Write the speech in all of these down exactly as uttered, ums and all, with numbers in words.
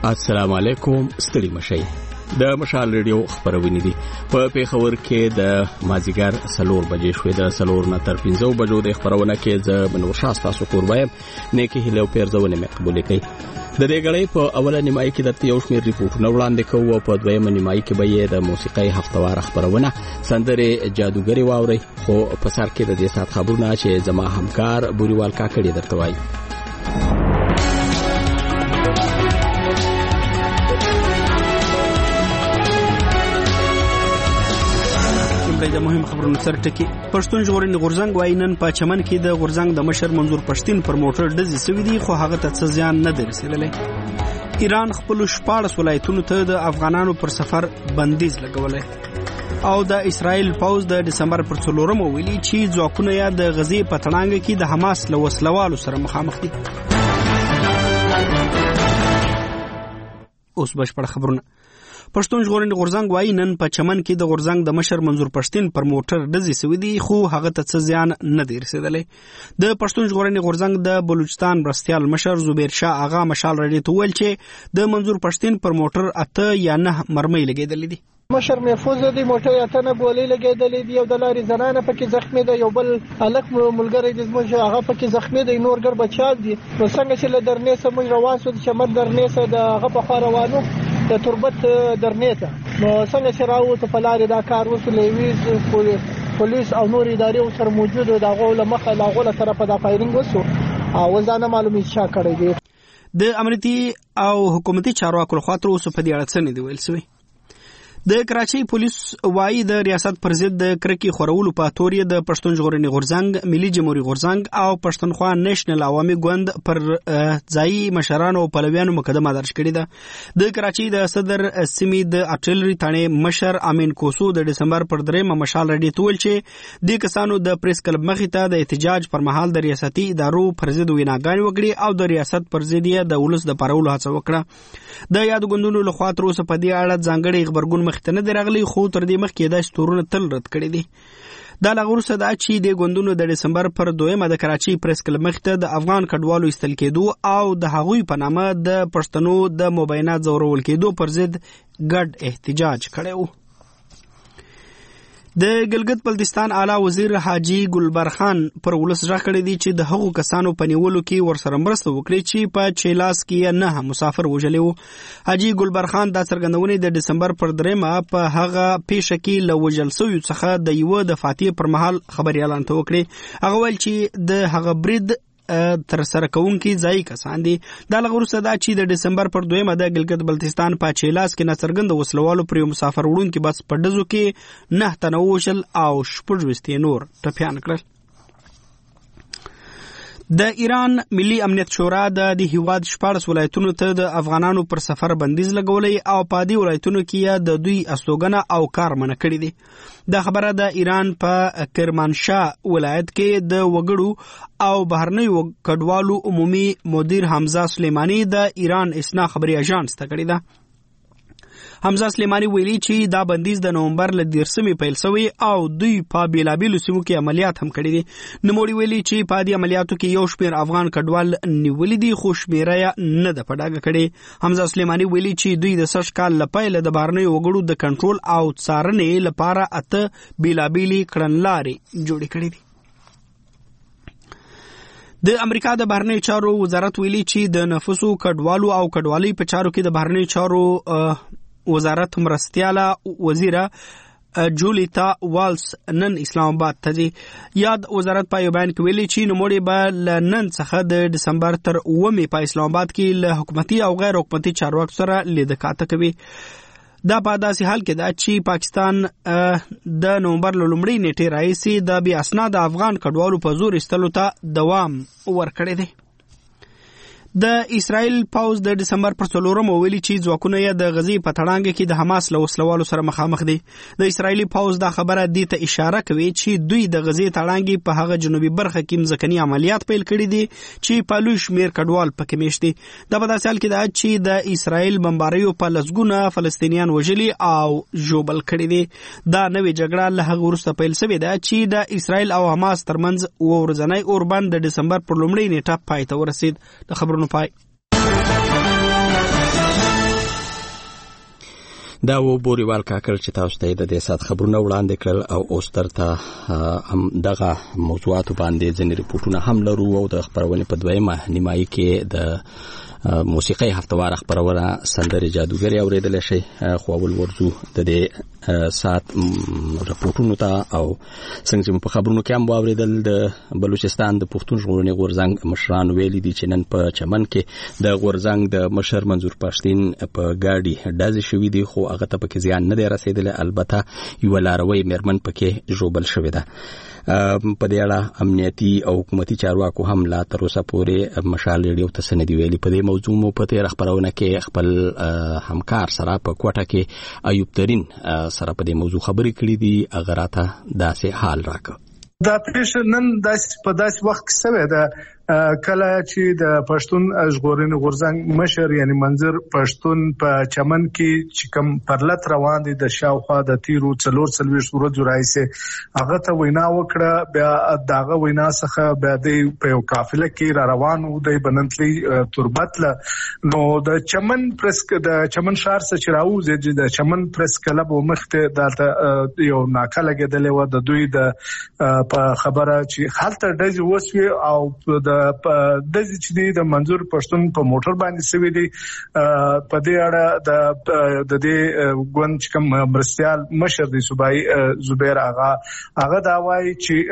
السلام علیکم. ستړي مشئ. د مشال ریډیو خبرونه دي په پیښور کې د مازیګر سلور بجې شوې. د سلور نه تر پنځو بجو د خبرونه کې ز بنور شاستا سکور وایم نیکی هلو پیرزونه مې قبول کړي. د دې غړې په اوله نیمایي کې د یو شمېر ریپورتونه وړاندې کوو او په دویمه نیمایي کې به یې د موسیقي هفتوار خبرونه سندره جادوګری واوري. خو په سر کې د دې سات خبرونه چې زما همکار بوريوال کاکړي درته وایي. د مهم خبرونو سره ټکی. پښتون ژغورنې غورځنګ وايي نن په چمن کې د غورځنګ د مشر منظور پښتين پر موټر ډزې سوي دي خو هغه ته څه زیان نه دی رسیدلی. ایران خپل شپاړس ولایتونو ته د افغانانو پر سفر بندیز لګولی او د اسرائیل پوز د دسمبر پر څلورمه ویلي چې ځواکونه یې د غزې په تړانګه کې د حماس له وسلوالو سره مخامخ دي. اوس بشپړ خبرونه. پښتون ژغورنې غورځنګ وايي نن په چمن کې د غورځنګ د مشر منظور پښتين پر موټر ډزې سوي دي خو هغه ته څه زیان نه دی رسیدلی. د پښتون ژغورنې غورځنګ د بلوچستان مرستیال مشر زبیر شاه آغا مشال راډیو ته ویل چې د منظور پښتين پر موټر اته یا نه مرمۍ لګېدلې دي. مشر محفوظ دی موټر اتنه ګولې لګېدلې دي او د لارې زنانه پکې زخمی ده. یو بل الک ملګری د زموږ هغه پکې زخمی دی. نور ګر بچاو دي. نو څنګه چې له درنې سمون روان شو د چمن درنې سره د هغه په خوا روانو د تربت درنې ته نو څنګه چې راوته په لارې دا کار وسو لویز پولیس او نور ادارې سره موجود او دغه له مخه لا غوله طرفه دا فایرینګ وسو او ځانه معلومي چا کړی دی. د امنیتي او حکومتي چارواکو لخوا تر اوسه په دې اړه څه نه دی ویل شوی. د کراچۍ پولیس وايي د ریاست پر ضد د کرکې خورولو په تورې د پښتون ژغورنې غورځنګ، ملي جمهوریت غورځنګ او پښتونخوا نېشنل عوامي ګوند پر ځایي مشرانو او پلویانو مقدمه درج کړې ده. د کراچۍ د صدر سیمې د ارټلري تاڼې مشر امین کوسو د دسمبر پر درېمه مشال راډیو ته ویل چې د کسانو د پریس کلب مخې ته د احتجاج پر مهال د ریاستي ادارو پر ضد ویناګانې وکړي او د ریاست پر ضد یې د ولس د پارولو هڅه وکړه. د یاد ګوندونو لخوا تر اوسه په دې اړه ځانګړی خبرګون مخته نه دی راغلی خو تر دې مخکې دا ستورونه تل رد کړي دي. دا له وروسته دا چې د ګوندونو د دسمبر پر دویمه د کراچۍ پریس کلب مخې ته د افغان کډوالو ایستل کېدو او د هغوی په نامه د پښتنو د مبینه ځورول کېدو پر ضد ګډ احتجاج کړی و. د ګلګت بلتستان اعلی وزیر حاجی ګلبر خان پر ولس ژغ کړی دی چې د هغو کسانو په نیولو کې ورسره مرسته وکړي چې په چیلاس کې نه مسافر وژلی وو. حاجی ګلبر خان دا څرګندونې د دسمبر پر درېمه په هغه پیښه کې له وژل سویو څخه د یوه د فاتحې پر مهال خبري اعلان ته وکړي. هغه ویل چې د هغه برید تر سره کوونکي ځای کسان دي. دا له وروسته دا چې د دسمبر پر دویمه د ګلګت بلتستان په چیلاس کې ناڅرګند وسلوالو پر یو مسافر وړونکي بس په ډزو کې نه تنه ووژل او شپږ ویشت نور ټپیان کړل. د ایران ملي امنیت شورا د د هیواد شپاړس ولایتونو ته د افغانانو پر سفر بندیز لګولی او په دې ولایتونو کې د دوی استوګنه او کار منع کړی دي. دا خبره د ایران په کرمانشاه ولایت کې د وګړو او بهرنیو کډوالو عمومي مدیر حمزه سلیمانی د ایران اسنا خبري اژانس ته کړی ده. حمزه سلیمانی ویلي چې دا بندیز د نومبر له دیرشمې پیل شوی او دوی په بیلابیلو سیمو کې عملیات هم کړي دي. نوموړي ویلي چې په دې عملیاتو کې یو شمېر افغان کډوال نیولي دي خو شمېره یې نه ده په ډاګه کړې. حمزه سلیمانی ویلي چې دوی د سږ کال له پیله د بهرنیو وګړو د کنټرول او څارنې لپاره اته بیلابیلې کړنلارې جوړې کړې دي. د امریکا د بهرنیو چارو وزارت ویلي چې د نفوسو کډوالو او کډوالۍ په چارو کې د بهرنیو چارو وزارت مرستیاله وزیره جولیتا والس نن اسلام آباد ته ځي. یاد وزارت په یو بیان کې ویلي چې نوموړي به له نن څخه د دسمبر تر اوومې په اسلام آباد کې له حکومتي او غیر حکومتي چارواکو سره لیده کاته کوي. دا په داسې حال کې ده چې پاکستان د نومبر له لومړۍ نیټې راهیسې د بې اسناده افغان کډوالو په زور ایستلو ته دوام ورکړی دی. د اسرائیل پوز د دسمبر پر څلورمه ویلي چې ځواکونه یې د غزې په تړانګه کې د حماس له وسلوالو سره مخامخ دي. د اسرائیلي پوز دا خبره دې ته اشاره کوي چې دوی د غزې تړانګې په هغه جنوبي برخه کې ځمکني عملیات پیل کړي دي چې په لوی شمېر کډوال پکې میشت دي. دا په داسې حال کې ده چې د اسرائیل بمباریو په لسګونه فلسطینیان وژلي او ژوبل کړي دي. دا نوې جګړه له هغه وروسته پیل شوې ده چې د اسرائیل او حماس ترمنځ اووه ورځنی اوربند د دسمبر پر لومړۍ نیټه پای ته ورسید. د خبرونو پای. دا و بوريوال کاکړ چې تاسو ته د دې سات خبرونه وړاندې کړل او اوس ترته هم دغه موضوعات باندې ځینې ریپورتونه هم لرو او د خبرونې په دویمه نیمایي کې د موسیقي هفتوار خبرونه سندرې جادوګری اوریدل شي خو اول ورزو د دې سات ریپورتونو ته او څنګه چې په خبرونو کې هم واوریدل د بلوچستان د پښتون ژغورنې غورځنګ مشران ویلي دي چې نن په چمن کې د غورځنګ د مشر منظور پښتين په ګاډي ډازې شوې دي خو هغه ته پکې زیان نه دی رسیدلی البته یو لاروي مرمن پکې جوړبل شوې ده. په دې اړه امنیتي او حکومتي چارواکو هم لا تر اوسه پورې مشال ریډیو ته سندې ویلي. په دې موضوع مو په تیر خبرونه کې خپل همکار سره په کوټه کې ایوب ترين سره په دې موضوع خبرې کړې دي. هغه راته داسې حال راکړ. دا پیښه نن داسې په داسې وخت کې سوې ده کله چې د پښتون ژغورنې غورځنګ مشر یعنی منظور پښتون په چمن کې چې کوم پرلط روان دي د شاوخوا د تیرو څلور څلوېښت ورځو راځي هغه ته وینا وکړه. بیا داغه وینا څخه بیا د په یو قافله کې را روان وو د بننتلي تربت له نو د چمن پرس د چمن شهر څخه چې راوځي د چمن پرس کلب مخته دلته یو ناکه لګیدلې و د دوی د په خبره چې حالت ډز وسوي او د د چې دی د منظور پښتون په موټر باندې سوي دي. په دې اړه د د دې ګوند چې کوم مرستيال مشر دی صوبای زبیر آغا هغه دا وایي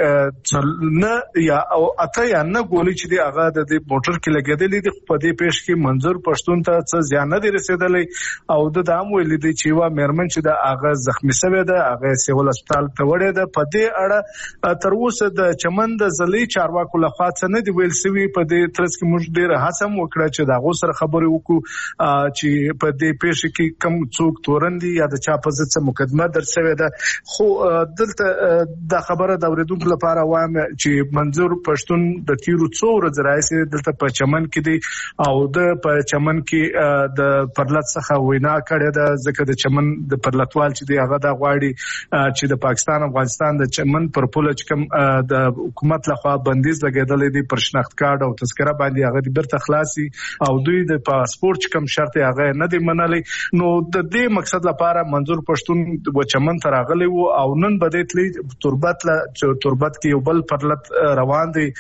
چې نه یا او اته یا نه ګولې چې دی هغه د دې موټر کې لګیدلې دي. په دې پیښ کې منظور پښتون ته څه زیان نه دی رسیدلی او د دام ویل دي چې وا مرمن چې د هغه زخمی شوی ده هغه سیول هسپتال ته وړي ده. په دې اړه تر اوسه د چمن د زلی چارواکو لخوا څه نه دی ویل سوي. په دې ترڅ کې موږ ډېر هڅه وکړه چې دا غو سره خبرې وکړو چې په دې پیښه کې کم څوک تورندي یا د چا په ضد څه مقدمه درسوي ده. خو دلته د خبره د اوریدونکو لپاره وایم چې منظور پښتون د تیرو څو ورځې راځي دلته په چمن کې دی او د په چمن کې د پرلط څخه وینا کړې ده ځکه د چمن د پرلطوال چې دی هغه د غواړي چې د پاکستان افغانستان د چمن پر پوله چې کوم د حکومت لخوا بندیز لګیدلې دي پر شناخت کارت او تذکره باندې هغه د برته خلاصي او دوی د پاسپورت کوم شرط هغه نه دی منلي. نو د دې مقصد لپاره منظور پښتون و چمن ته راغلی وو او نن بده تلی تربت له تربت کې یو بل پرلط روان دي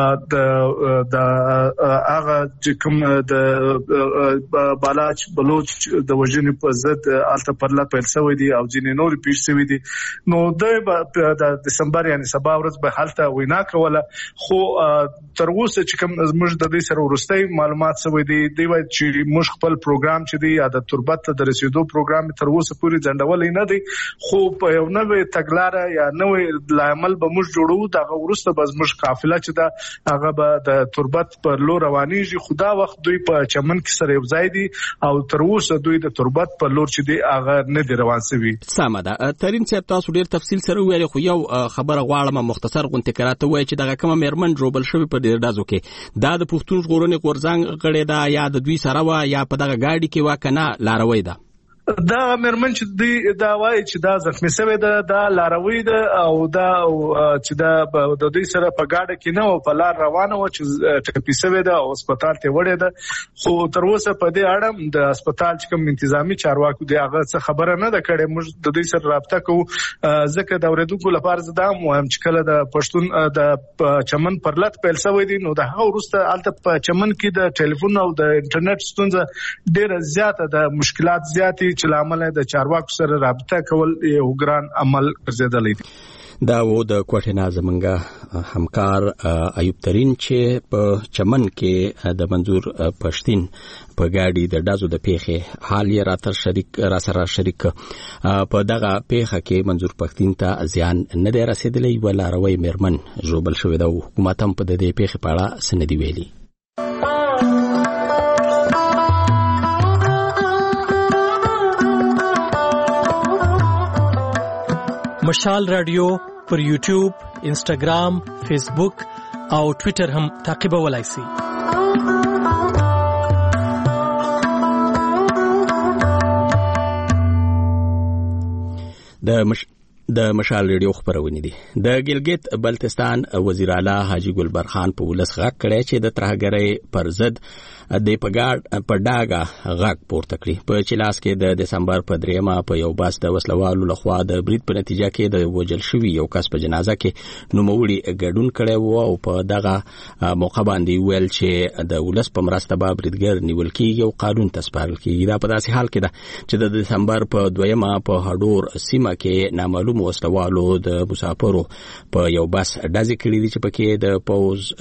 د د هغه چې کوم د بالاچ بلوچ د وژنې په ضد الته پرلط پیل شوی دي او ځینې نور پیښ شوی دي. نو د دسمبر یعنی سبا ورځ به حالت وینا کوله خو تر اوسه چې کوم موږ د دې سره ورستۍ معلومات سوي دي دی وایي چې موږ خپل پروګرام چې دی د تربت ته د رسیدو پروګرام تر اوسه پوری ځندولې نه دی خو په یو نوې تګلاره یا نوې لامل به موږ جوړو دا ورسته به موږ قافله چې دا هغه به د تربت پر لور روانيږي. خدا وخت دوی په چمن کې سره یو ځای دي او تر اوسه دوی د تربت پر لور چې دی هغه نه دی روان سوي. سمه ده ترين صاحب تاسو ډیر تفصیل سره ویل خو یو خبره غواړم مختصر غونډه کراته وایي چې دغه کوم مرمن جوړبل شوی په ډیر دازو کې دا د پښتون ژغورنې غورځنګ غړي دا یا د دوی سره وا یا په دغه گاډي کې وا کنه لاروي ده. دا مرمن چې دی دا وایي چې دا زخمی شوی ده دا لاروي ده او دا چې دا د دوی سره په گاډه کې نه او په لار روانه و چې ټپي شوی ده او هسپتال ته وړي ده خو تر اوسه په دې اړه د هسپتال چې کوم انتظامی چارواکو دی هغه څه خبره نه ده کړې. موږ د دوی سره رابطه کوو ځکه د اوریدونکو لپاره زه دا مهم چې کله د پښتون د چمن پرلط پیل شوی دی نو د هغه وروسته الته په چمن کې د ټلیفون او د انټرنیټ ستونزه ډېره زیاته ده مشکلات زیاتې چې لامل د چارواکو سره رابطه کول یو ګران عمل ګرځیدلی دی. دا و د کوټه نازمنګا همکار ایوب ترين چې په چمن کې د منظور پښتين په گاډي د دازو د پیښې حال یې راتر شریک را سره شریک په دغه پیښه کې منظور پښتين ته زیان نه دی رسیدلی ولا روي مرمن جوړبل شوی دا حکومت هم په دې پیښې په اړه سندې ویلي. مشال رادیو پر یوټیوب، انسټاګرام، فیسبوک او ټوئیټر هم تعقیبولای شئ. د مش د مشال ریډیو خبرونه دي. د ګلګت بلتستان وزیر اعلی حاجی ګلبر خان په ولس غږ کړی چې د ترهګرۍ پر ضد د پګاډ په ډاګه غږ پورته کړی. په چلاس کې د دسمبر په دریمه په یو باس د وسلوالو لخوا د برید په نتیجه کې د وجل شوی یو کس په جنازه کې نوموړي ګډون کړی وو او په دغه موقع باندې ویل چې د ولس په مرسته به بریدګر نیول کېږي او قانون ته سپارل کېږي. دا په داسې حال کې ده چې د دسمبر په دویمه په هډور سیمه کې نامعلوم وسلوالو د مسافرو په یو بس ډزې کړې دي چې پکې د پوز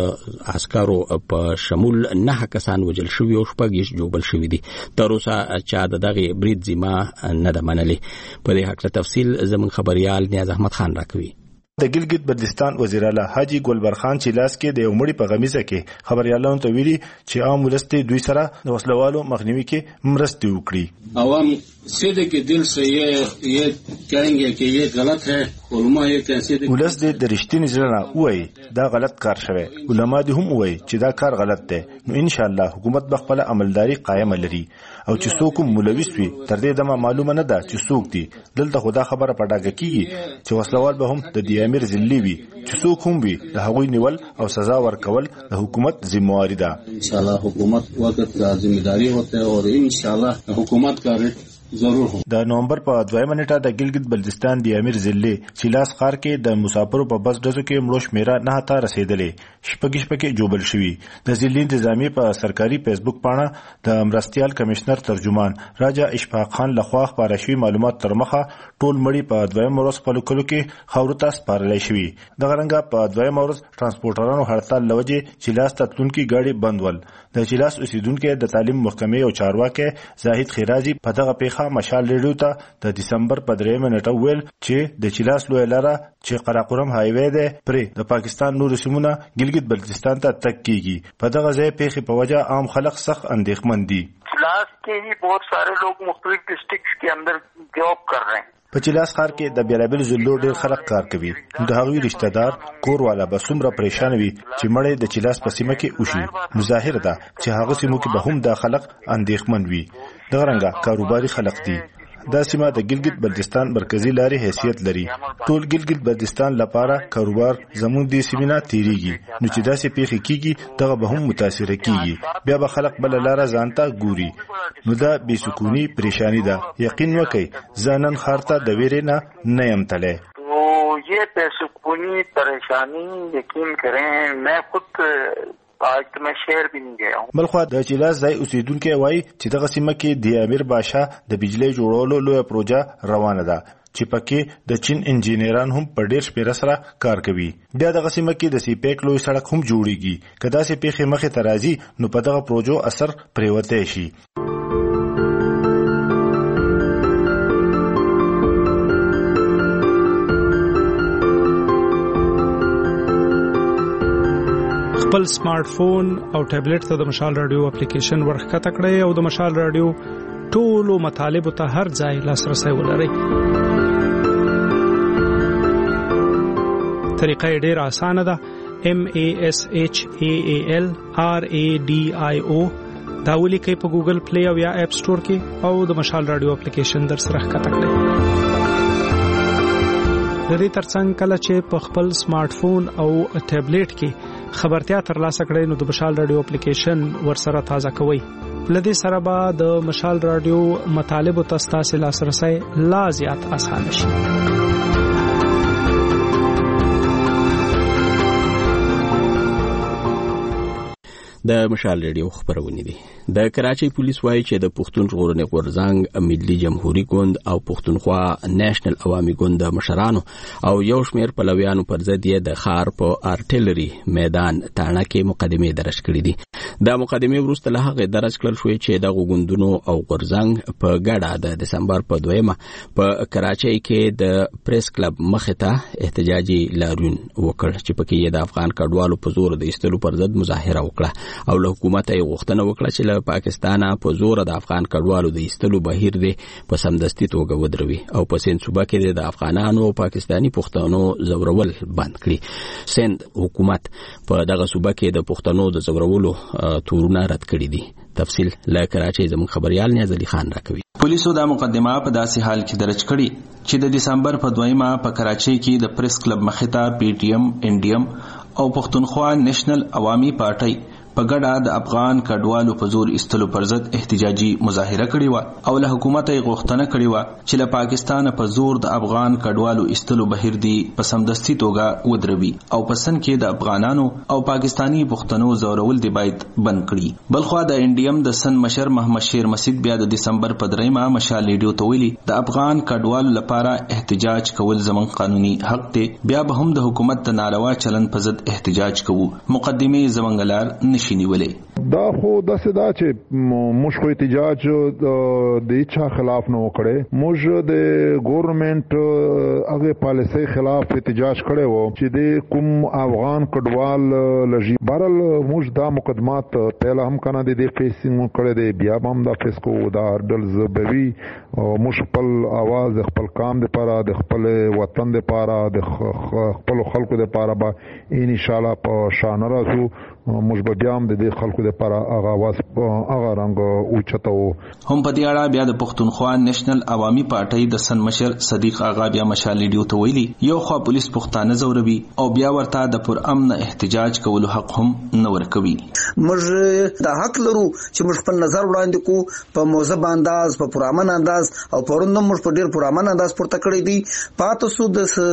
د عسکرو په شمول نه کسان وجل شوي او شپږ جوړ شوي دي. تر اوسه چا د دغه برید ذمہ نه ده منلې. په دې حق تفصیل زموږ خبريال نیاز احمد خان راکوي. د ګلګت بلتستان وزیر اعلی حاجی ګلبر خان چې لاس کې د یو مړي په غمیزه کې خبريالانو ته ویلي چې عام ولستي دوی سره د وسلوالو مخنیوي کې مرسته وکړي. عوام سیده کې دل سے یہ یہ کہیں کہ یہ غلط ہے. علماء یہ کیسے ولس دې د رښتینی ځړنه وایي دا غلط کار شوی. علما دې هم وایي چې دا کار غلط دی. نو ان شاء الله حکومت به خپل عملداري قائم لري او چې څوک ملوث وي تر دې دمه معلومه نه ده چې څوک دي. دلته خدا خبره پټاګه کیږي چې وسلوال به هم د دې امیر ذلی وي چې څوک هم وي د هغوی نیول او سزا ورکول د حکومت ذمہواری ده. ان شاء الله حکومت وقت کا ذمہداری ہوتا ہے اور ان شاء الله حکومت کا ضرور هو. د نومبر په دویمه نیټه د ګلګت بلتستان د امیر ذلی چلاس ښار کې د مسافرو په بس ډزو کې مړو شمیره نه ته رسیدلې. شپږ شپږ جوبل شوی. د ذلی انتظامی په سرکاري فیسبوک پاڼه د مرستيال کمشنر ترجمان راجا اشفاق خان لخوا خبره شوی معلومات تر مخه ټول مړي په دویمه ورځ په لکلو کې خاورو ته سپارل شوی. د غرنګا په دویمه ورځ ترانسپورټرانو هړتال لوجه چلاس ته تلونکي گاډي بندول. د چلاس اوسیدونکو د تعلیم محکمې او چارواکي زاهد خیرازي په دغه پیښه مشال ریډیو ته د دسمبر په دریمه نیټه ویل چې د چلاس لوی لاره چې قراقرم هایوی ده پرې د پاکستان نور سیمونه ګلګت بلتستان ته تک کیږي. په دغه ځای پیښې په وجه عام خلک سخت اندېښمن دي. چلاس के ही बहुत सारे लोग मुख्तलिफ डिस्ट्रिक्ट्स के अंदर जॉब कर रहे हैं. په چلاس ښار کې د بیلابل ضلعو ډېر خلک کار کوي. د هغوی رشتہ دار کور والا به څومره پریشان وي چې مړی د چلاس په سیمه کې وشي. مظاهر ده چې هغه سیمو کې به هم د خلک اندېښمن وي. د غرنګا کاروباري خلک دي. دا سیمه د ګلګت بلتستان مرکزی لارې حیثیت لري. ټول ګلګت بلتستان لپاره کاروبار زموږ د سیمه تیریږي. نو چې داسې پیښې کیږي دغه به هم متاثر کیږي. بیا به خلک بل لاره ځانته ګوري. نو دا بې سکونی پریشانی ده. یقین وکړئ ځانن خارته د ویرې نه نه یم تللی. یہ بے سکونی پریشانی یقین کریں میں خود آج تو میں شهر بھی نہیں گیا ہوں. بلخوا د چلاس ځای اوسیدونکو وایي چې دغه سیمه کې د امیر بادشاه د بجلی جوړولو لویه پروژه روانه ده چې پکې د چین انجینران هم په ډیر شمېر سره کار کوي. بیا دغه سیمه کې د سیپیک لوی سړک هم جوړیږي. که داسې پیښې مخې ته راځي نو په دغه پروژو اثر پریوتی شي. خپل سمارټ فون او ټابلیټ ته د مشال رادیو اپلیکیشن ورخکته کړئ او د مشال رادیو ټولو مطالبه ته هر ځای لاسرسي ولرئ. طریقه ډېره اسانه ده. M A S H A A L R A D I O دا ولیکئ په ګوګل پلی او یا اپ سٹور کې او د مشال رادیو اپلیکیشن در سره ښکته کړئ. د دې ترڅنګ کله چې په خپل سمارټ فون او ټابلیټ کې خبرتیا ترلاسه کړئ نو د مشال رادیو اپلیکیشن ورسره تازه کوئ. لدې سره به د مشال رادیو مطالب او تاسو لاسرسي لا زیات اسانه شي. د مشال ریډیو خبرونه دي. د کراچۍ پولیس وایي چې د پښتون ژغورنې غورځنګ ملي جمهوریت ګوند او پښتونخوا نېشنل عوامي ګوند مشرانو او یو شمېر پلویانو پر ضد یې د خار په ارټلري میدان تاڼه کې مقدمې درج کړې دي. دا مقدمې وروسته له هغه درج کړل شوې چې د غوګوندونو او غورځنګ په ګډه د دسمبر په دویمه په کراچۍ کې د پریس کلب مخې ته احتجاجي لاریون وکړ چې پکې یې د افغان کډوالو په زور د ایستلو پر ضد مظاهره وکړه او له حکومت یې غوښتنه وکړه چې له پاکستان په زور د افغان کډوالو د ایستلو بهیر دی په سمدستي توګه ودروي او په سند صوبه کې د افغانانو او پاکستانی پښتنو زورول بند کړي. سند حکومت په دغه صوبه کې د پښتنو د زورولو تورونه رد کړي دي. تفصیل له کراچۍ زموږ خبريال نیاز علي خان راکوي. پولیسو دا مقدمه په داسې حال کې درج کړي چې د دسمبر په دویمه په کراچۍ کې د پریس کلب مخې ته پی ټی ایم انډیم او پښتونخوا نېشنل عوامي پارټۍ په ګډه د افغان کډوالو په زور ایستلو پر ضد احتجاجي مظاهره کړې و او له حکومت یې غوښتنه کړې و چې له پاکستان په زور د افغان کډوالو ایستلو بهیر دی په سمدستي توګه ودروي او په سن کې د افغانانو او پاکستانی پښتنو زورول دی باید بند کړي. بلخوا د انډیم د سن مشر محمد شیر مسید بیا د دسمبر په دریمه مشال ریډیو ته ویلي د افغان کډوالو لپاره احتجاج کول زمون قانوني حق دی، بیا به هم د حکومت د ناروا چلن په ضد احتجاج کوو. مقدمه زمنګلار نشي دا خو داسې دا چې موږ خو احتجاج د هیچا خلاف نه وکړي، موږ د ګورنمنت هغه پالیسۍ خلاف احتجاج کړی وو چې د کوم افغان کډوال لږی بهرحال موږ دا مقدمات پهله هم کنه د دې فیسینګ کړی دی، بیا هم دا فیس کو دا هرډلز بوي. موږ خپل आवाज خپل کام لپاره د خپل وطن لپاره د خپل خلکو لپاره به ان شاء الله په شان راځو. موږ به بیا هم د دې خلکو لپاره هغه आवाज هغه رنګ اوچتو. هم په دې اړه بیا د پښتونخوا نېشنل عوامي پارټۍ د سن مشر صدیق آغا بیا مشال ریډیو ته ویلي یو خو پولیس پښتانه زوروي او بیا ورته د پر امن احتجاج کولو حق هم نه ورکوي. موږ د حق لرو چې موږ خپل نظر وړاندې کو په موضوع انداز په پرامن انداز او پروندم موږ په ډیر پرامن انداز پورته کړی دي. پاتې سو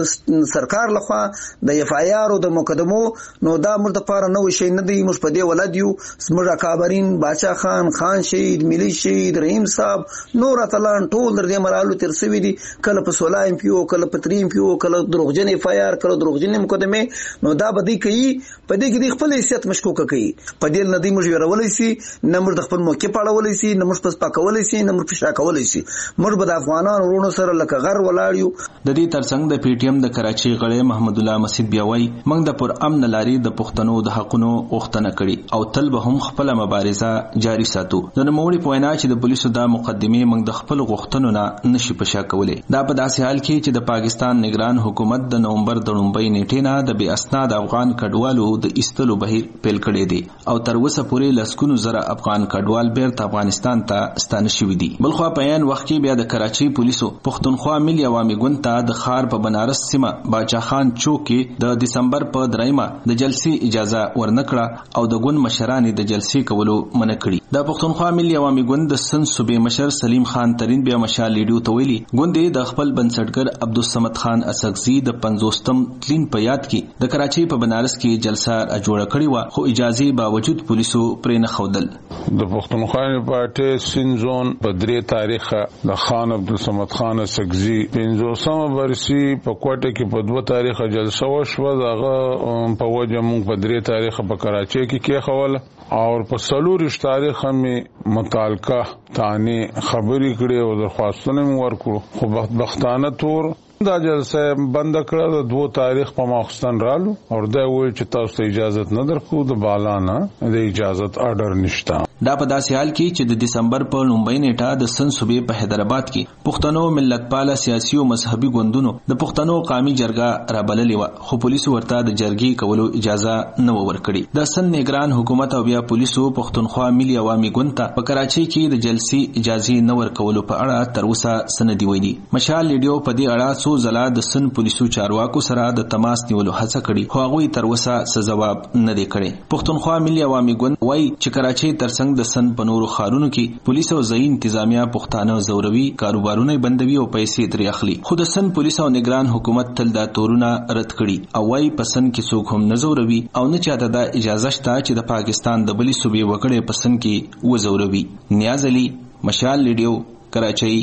د سرکار لخوا د اف آی آر او د مقدمو نو دا موږ د پاره نو شي نه دی. موږ په دې ولادت یو زموږ اکابرین باچا خان خان شهید ملي شهید رحیم صاحب نور اتلان ټول در دې مرالو تر سوي دي، کله په سولا ایم پی او کله په تری ایم پی او کله دروغجن اف آی آر کله دروغجن مقدمه نو دا بدی کوي په دې کې د خپل حیثیت مشکوک کوي. په دې ندی موږ ورولای سي نه موږ د خپل موقع پاړولای سي نه موږ پس پاکولای سي نه موږ پښا کولای سي. موږ به د افغانانو ورونو سره لکه غر ولاړ یو. د دې ترڅنګ د پی ټی ایم د کراچۍ غړی محمد الله مسید بیا وایي موږ د پر امن لاري د پښتنو د حقونو غوښتنه کړي او تل به هم خپل مبارزه جاری ساتو. د نوموړي په وینا چې د پولیسو د مقدمه موږ د خپل غوښتنو نه نشي پشا کولای. دا په داسې حال کې چې د پاکستان نگران حکومت د نومبر د لومړۍ نیټې نه د بې اسناد افغان کډوالو د ایستلو بهیر پیل کړی دی او تر اوسه پورې لسګونو زره افغان کډوال بیرته افغانستان ته ستانه شوي دي. بلخوا په عین وخت کې بیا د کراچۍ پولیسو پښتونخوا ملي عوامي ګوند ته د ښار په بنارس سیمه باچا خان چوک کې د دسمبر په دریمه د جلسې اجازه ورنکړه او د ګوند مشران د جلسې کولو منع کړي. د پښتونخوا ملي عوامي ګوند د سن صوبې مشر سلیم خان ترین بیا مشال ریډیو ته ویلي ګوند د خپل بنسټګر عبدالصمد خان اسغزي د پنځوستم تلین په یاد کې د کراچۍ په بنارس کې جلسه جوړه کړې و خو اجازه باوجود پولیسو پرې نه خودل. د پښتونخوا پارټي سین زون په درې تاریخ د خان عبدالصمد خان اسغزي پنځوسم برسي په کوټه کې په دوه تاریخ جلسه وشوه. دغه په وجه موږ په درې تاریخ په کراچۍ کې کې خول اور په څلورش تاریخ مې متعلقه تانی خبري کړې او درخواستونه ورکړو خو بدبختانه تور دا جلسه بند کړه. د دوه تاریخ په ماخستان رالو او دا ویل چې تاسو ته اجازه نه درکو د بالا نه د اجازه آرډر نشته. دا په داسې حال کې چې د دسمبر په لومړۍ نیټه د سن صوبې په حیدرآباد کې پښتنو ملتپاله سیاسي او مذهبي ګوندونو د پښتنو قومي جرګه رابللې و خو پولیسو ورته د جرګې کولو اجازه نه ورکړي. د سن نگران حکومت او بیا پولیسو پښتونخوا ملي عوامي ګوند ته په کراچۍ کې د جلسې اجازه نه ورکولو په اړه تر اوسه سندې ویلي. مشال ریډیو په دې اړه څو ځله د سن پولیسو چارواکو سره د تماس نیولو هڅه کړې خو هغوی تر اوسه څه ځواب نه دی کړی. پښتونخوا ملي عوامي ګوند وایي چې کراچۍ ترڅنګ د سن په نورو ښارونو کې پولیس او ځايي انتظامیه پښتانه زوروي کاروبارونه بندوي او پیسې ترې اخلي. خو د سن پولیس او نگران حکومت تل دا تورونه رد کړي او وايي په سن کې څوک هم نه زوروي او نه چاته دا اجازه شته چې د پاکستان د بلې صوبې وګړي په سن کې وزوروي. نیاز علي، مشال ریډیو، کراچۍ.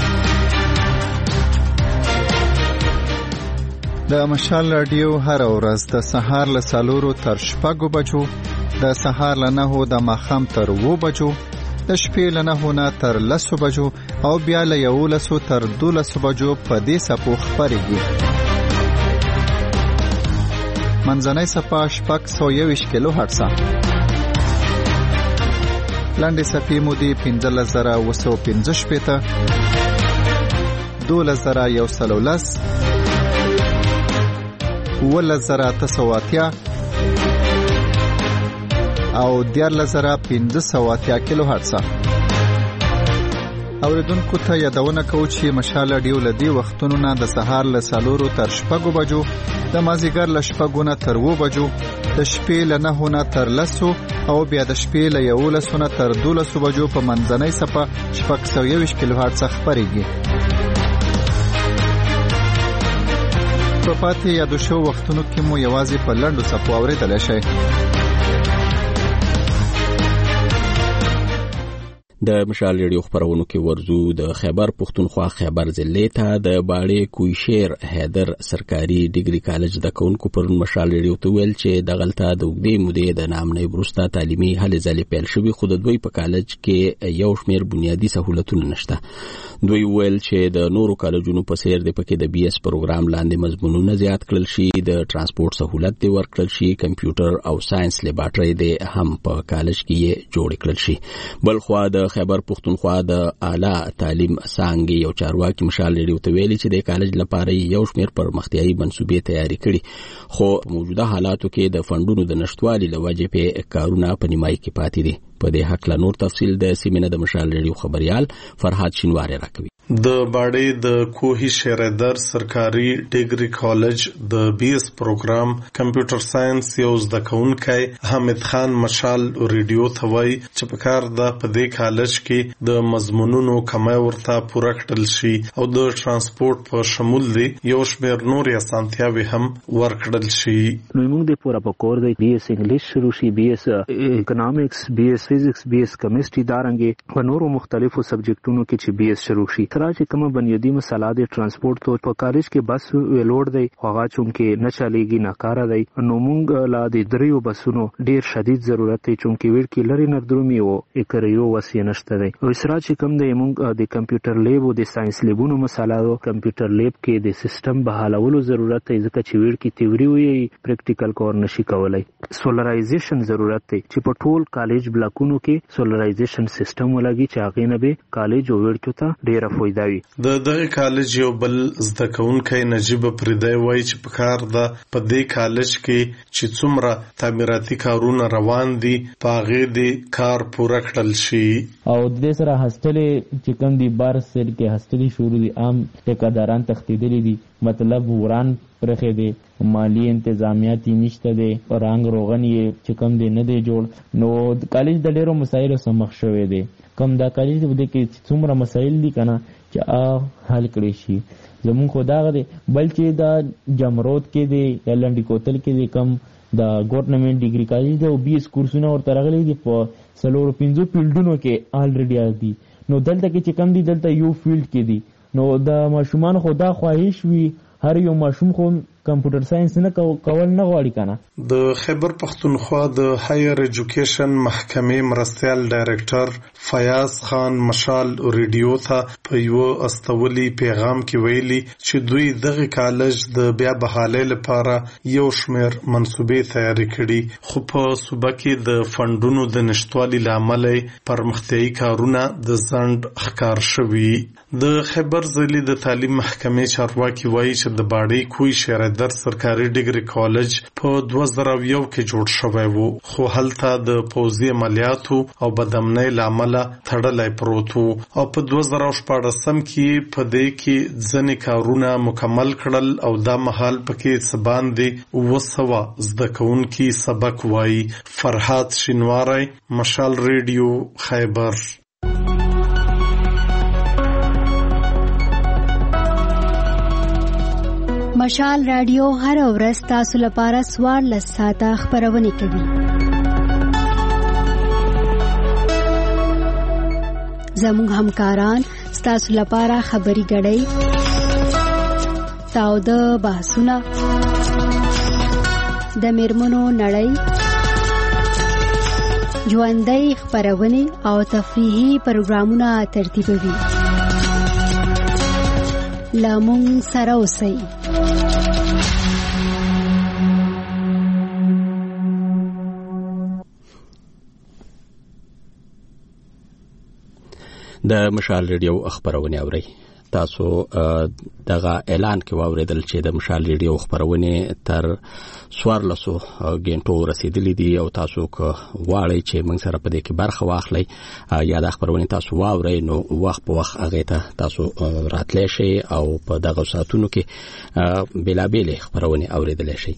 د مشال رادیو هر ورځ د سهار له څلورو تر شپږو بجو، د سهار له نهو د ماښام تر اوو بجو، د شپې له نهو نه تر لسو بجو او بیا له یولسو تر دولسو بجو په دې څپو خپرېږي. منځنۍ څپه شپږ سوه یوویشت کیلو هرټزه. لنډې څپې مودې پنځلس زره اوه سوه پنځه شپېته، دولس زره یو سل او لس، اوولس زره اته سوه اتیا او دیارلس زره پنځه سوه اتیا کیلو هرټزه. اوریدونکو ته یادونه کوو چې مشال رادیو لدی وختونو نه د سهار له سالورو تر شپږو بجو، د مازیګر له شپږو نه تر اوو بجو، د شپې له نهو نه تر لسو او بیا د شپې له یولسو نه تر دولسو بجو په منځنۍ صفه شپږ سوه یوویشت کیلو هرتز خپرېږي. په پاتې یادو شو وختونو کې مو یوازې په لنډو صفو اورېدلی شئ. د مشال ریډیو خبرونو کې ورزو د خیبر پښتونخوا خیبر ضلع ته د باړې کویشیر حیدر سرکاري ډیګري کالج د کونکو پر مشال ریډیو ته ویل چې د غلطه د وګړي مودې د نامنې بروستا تعلیمي هلې ځلې پیل شوی، خو د دوی په کالج کې یو شمیر بنیادی سہولتونه نشته. دوی ویل چې د نورو کالجونو په څیر د پکې د بي اس پروګرام لاندې مضمونونه زیات کړل شي، د ترانسپورت سہولت دی ورکړل شي، کمپیوټر او ساينس لیبارټري دی هم په کالج کې جوړ کړل شي. بل خو د خیبر پښتونخوا د اعلی تعلیم څانګې یو چارواکي مشال ریډیو ته ویلي چې د کالج لپاره یو شمیر پرمختیایي منصوبې تیاری کړي، خو په موجوده حالاتو کې د فندونو د نشټوالي له وجې په کارونه په نیمایي کې پاتې دي. په دې حق له نور تفصیل د سیمینه د مشال ریډیو خبريال فرحات شینواری راکوي. د باړې د کوهی شیردر سرکاري ډیګري کالج د بي اس پروګرام کمپیوټر ساينس یو زده کوونکی حمید خان مشال ریډیو ته وایي چې په کار د په دې کالج کې د مضمونونو کمه ورته پوره کړل شي او د ترانسپورت په شمول دی یو شمیر نور اسانتیاوي هم ورکړل شي. نو موږ د پوره په کور دی بي اس انګلیش شروع شي، بي اس اکونومکس، بي اس فزکس، بي اس کیمستري دارنګي په نورو مختلفو سبجیکټونو کې چې بي اس شروع شي. تر چې کومه بنیادی مسله د ترانسپورت تو په کالج کې بس ویلوډ دی، هغه چونکې نه چلیږي، ناکاره دی. نو موږ لا د دریو بسونو ډیر شدید ضرورت دی چونکې ویل کې لري نردرومي او اکریو وسیه نشته دی. او اسرا چې کوم دی موږ د کمپیوټر لیب او د ساينس لیبونو مسله او کمپیوټر لیب کې د سیستم بحالولو ضرورت دی ځکه چې ویل کې تیوري وي پریکټیکل کور نشي کولای. سولرایزیشن ضرورت دی چې په ټول کالج بلاکونو کې سولرایزیشن سیستم ولګي چې هغه نه به کالج او ویل کې ته ډیره فائدہ. د دغه کالج یو بل زده کوونکی نجیب پردی وایي چې په کار د په دې کالج کې چې څومره تعمیراتي کارونه روان دي په هغه د کار پوره کړل شي. او د دې سره هاستلې چې کوم دي بار سر کې هاستلې شروع دي عام ټیکاداران تختیدلې دي، مطلب وران پرخه دي، مالی انتظامیاتی نشته دي، رنگ روغن یې چې کوم دي نه دي جوړ. نو کالج د ډیرو مسایلو سره مخ شوی دی. کم دا کالج د کې څومره مسایل دي کنه چې حل کړی شي. زمون خو دا غدي بل چې دا جمرود کې دی لنډی کوتل کې دی کم دا ګورنمنت ډیګری کالج دی او بي اس کورسونه ورته راغلي دي په سلور پنځو فیلډونو کې الریډي دي. نو دلته کې چې کم دي دلته یو فیلډ کې دي. نو دا ماشومان خو دا خواهش وي هر یو ماشوم خو کمپیوټر ساينس نه کول نه غواړي کنه. د خیبر پښتونخوا د هایر ایجوکیشن محکمې مرستيال ډایریکټر فیاض خان مشال ریډیو ته په یو استولي پیغام کې ویلي چې دوی دغه کالج د بیا بحالۍ لپاره یو شمیر منصوبې تیاری کړي، خو په صوبه کې د فندونو د نشټوالي لامل پرمختیایي کارونه د ځند ښکار شوي. د خیبر ضلع د تعلیم محکمې چارواکي وایي چې د باړې کوی شیردر سرکاري ډیګري کالج په دوه زره یو کې جوړ شوی وو، خو هلته د پوځي عملیاتو او بدامنۍ لامل تړلای پروت وو او په دوه زره شپاړسم کې په دې کې ځنې کارونه مکمل کړل او دا مهال پکې سبان دي اوه سوه زده کوونکي سبق وایي. فرحات شینواری، مشال ریډیو، خیبر. مشال رادیو هر ورځ تاسو لپاره سوار لساته خبرونه کوي. زموږ همکاران تاسو لپاره خبري غړي تاو د بحثونه د میرمنو نړۍ ژوندۍ خبرونه او تفریحي پروګرامونه ترتیبوي. لامون سره اوسئ. د مشال ریډیو خبرونه اوري. تاسو دغه اعلان کې واوریدل چې د مشال ریډیو خبرونه تر سوارلسو غنټو رسیدلې دي او تاسو کو غواړئ چې موږ سره په دې کې برخه واخلئ یا د خبرونه تاسو واورئ نو وخت په وخت هغه ته تاسو راتلئ شي او په دغه ساتونو کې بلابل خبرونه اوریدل شي.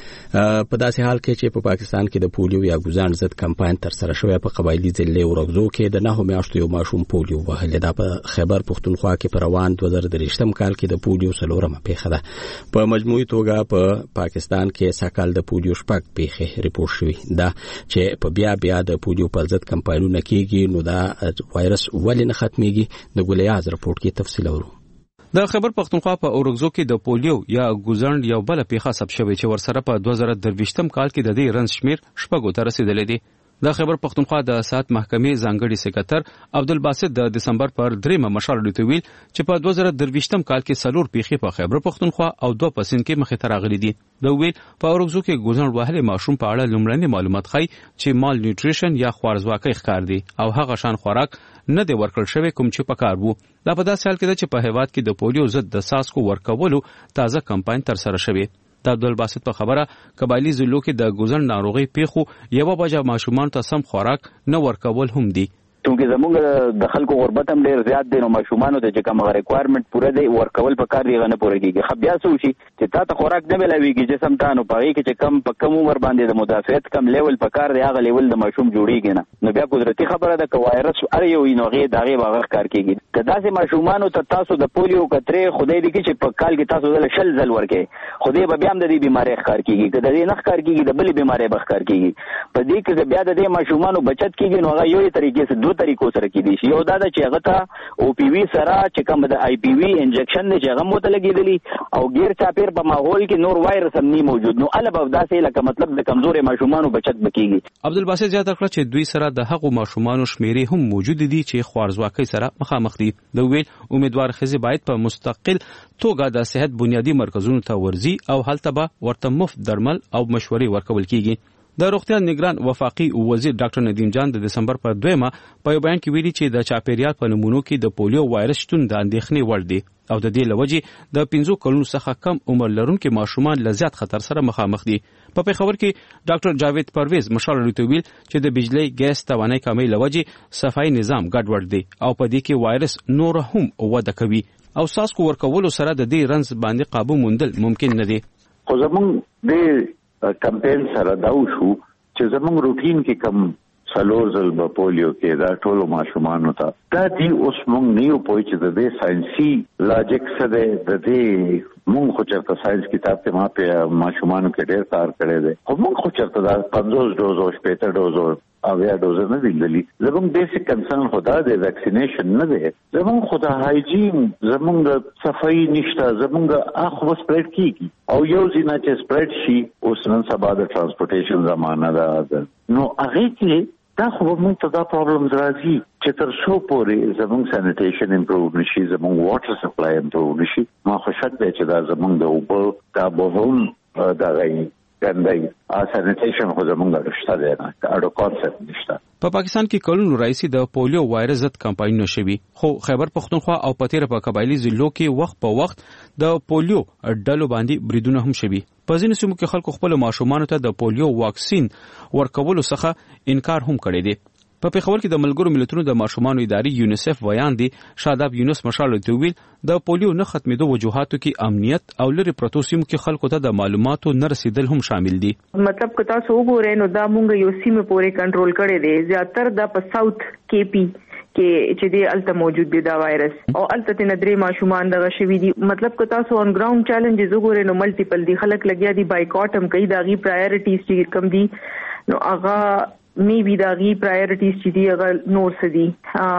په داسې حال کې چې په پاکستان کې د پولیو یا ګوزان ضد کمپاین تر سره شوی په قبایلی ضلع ورغزو کې د نهو میاشتو یو ماشوم پولیو وهل دا په خیبر پښتونخوا کې پر روان دوه زره درېشتم کال کې د پولیو څلورمه پیښه ده. په مجموعي توګه په پاکستان کې سکهال د پولیو شپږ پیښې ریپورت شوې ده چې په بیا بیا د پولیو پر ضد کمپاینونه کېږي نو دا وایرس ولې نه ختميږي د ګولیاز رپورت کې تفصیل اورو. د خیبر پختونخوا په اورګزو کې د پولیو یا ګوزند یو بل پیښه ثبت شوې چې ورسره په دوه زره درویشتم کال کې د دې رنس شمیر شپږو ته رسیدلې دي. د خیبر پختونخوا د سات محکمې ځانګړي سکرټر عبدالباسط د دسمبر پر دریمه مشال ډیټویل چې په دوه زره درویشتم کال کې څلور پیښې په خیبر پختونخوا او دوه په سند کې مخې ته راغلي دي. د ویل په اورګزو کې ګوزند وهلې ماشوم په اړه لومړني معلومات ښيي چې مال نیوټریشن یا خوارزواکۍ ښکار دي او هغه شان خوراک نه دی ورکړل شوی کوم چې پکار وو. دا په داسې حال کې ده چې په هیواد کې د پولیو ضد د ساسکو ورکولو تازه کمپاین تر سره شوی. د عبدالباسط په خبره قبایلی ضلعو کې د ګوزند ناروغي پیښو یو بجا ماشومان ته سم خوراک نه ورکول هم دي. چونکه زموږ د خلکو غربت هم ډیر زیات دی نو ماشومانو ته چې کوم ریکوایرمنت پوره دی ورکول په کار دی غنه پوره کیږي. خو بیا څه شي چې تا ته خوراک نه ملويږي جسم ته نو پاره کې چې کم په کم عمر باندې د مدافعت کم لیول په کار دی هغه لیول د ماشوم جوړیږي نه نو بیا قدرتي خبره ده ک وایرس ار یو نوغه دغه باغ کار کیږي. کدا سه ماشومانو ته تاسو د پولیو کترې خدای دې کې چې په کال کې تاسو د شل ځل ورکې خدای به بیا هم د دې بیماری ښکار کیږي کدا دې نه ښکار کیږي د بلې بیماری به ښکار کیږي. په دې کې بیا د دې ماشومانو بچت کیږي نو هغه یو طریقې سره دوه طریقو سره کیږي. یو دا چې هغه ته او پی وی سره چې کوم د آی پی وی انجکشن نه چې هغه موته لګیدلی او غیر چاپیر په ماحول کې نور وایرس هم نه موجود نو البته داسې لکه مطلب د کمزوري ماشومانو بچت بکیږي. عبدالباسط زیاته کړ چې دوی سره د هغو ماشومانو شمیرې هم موجود دي چې خوارزواکۍ سره مخامخ دي. د ویل امیدوار خزي باید په مستقل توګه د صحت بنیادی مرکزونو ته ورزي او هلته به ورته مفت درمل او مشورې ورکول کیږي. د روغتیا نگران وفاقي وزیر ډاکټر ندیم جان د دسمبر په دویمه په یو بیان کې ویلي چې د چاپیریال په نمونو کې د پولیو وایرس شتون د اندېښنې وړ دی او د دې لوجې د پنځو کلونو څخه کم عمر لرونکو ماشومان له زیات خطر سره مخامخ دي. په پیښور کې ډاکټر جاوید پرویز مشال ریتویل چې د بجلی ګیس توانای کمی لوجې صفای نظام ګډوډ دی او په دې کې وایرس نور هم وده کوي او ساسکو ورکولو سره د دې رنز باندې قابو موندل ممکن نه دی. خو زمونږ د کمپین سره دا وشو چې زمونږ روټین کې کم څلور ځل په پولیو کې دا ټولو ماشومانو ته دا دی اوس مونږ نه یو پوه چې د دې ساينسي لاجیک سره د دې مونږ خو چرته ساينس کتاب ته ما په ماشومانو کې ډېر کار کړی دی خو مونږ خو چرته دا پنځوس ډوز او شپږ ډوز او یا ډوز نه دیدلی. زمونږ بیسیک کنسرن خدا د ویکسینیشن نه دی زمونږ خدا هایجین زمونږ صفائی نشته زمونږ اخو سپریډ کیږي او یو ځینه چې سپریډ شي اوس نن سبا د ترانسپورټیشن زمانہ ده نو هغه کې دا خو موږ ته دا پرابلمز راځي چې تر څو پورې زمونږ سانیټیشن امپروو نشي زمونږ واټر سپلای امپروو نشي ما خو شک دی چې دا زمونږ د اوبو دا بهون دا غي ګندای سانیټیشن خو زمونږ رښتا دی نه اړو کانسپټ نشته. په پاکستان کې کلونو راځي د پولیو وایرس ضد کمپاینونه شوي خو خیبر پختونخوا او پتیره په قبایلی ضلعو کې وخت په وخت د پولیو ډلو باندې بریدونه هم شوي. په ځینو سیمو کې خلکو خپل ماشومان ته د پولیو واکسین ورکولو څخه انکار هم کړی دی. په پیښور کې د ملګرو ملتونو د ماشومان ادارې یونیسف بیان دی شاداب یونس مشال تویل د پولیو نه ختمېدو وجوهاتو کې امنیت او لري پروتو سیمو کې خلکو ته د معلوماتو نه رسیدل هم شامل دي. مطلب که تاسو وګورئ نو دا مونږ یو سیمه پورې کنټرول کړی دی زیاتره د په ساوث کې پی کې چې دی الته موجود دی دا وایرس او الته ته ندرې ماشومان دغه شوی دي. مطلب که تاسو اون ګراوند چیلنجز وګورئ نو ملټیپل دي خلک لګیا دي بایکاټ هم کوي دا غي پرایورټیز چې کم دي نو هغه می بي دا غي پرایورټیز چې دی هغه نور څه دي.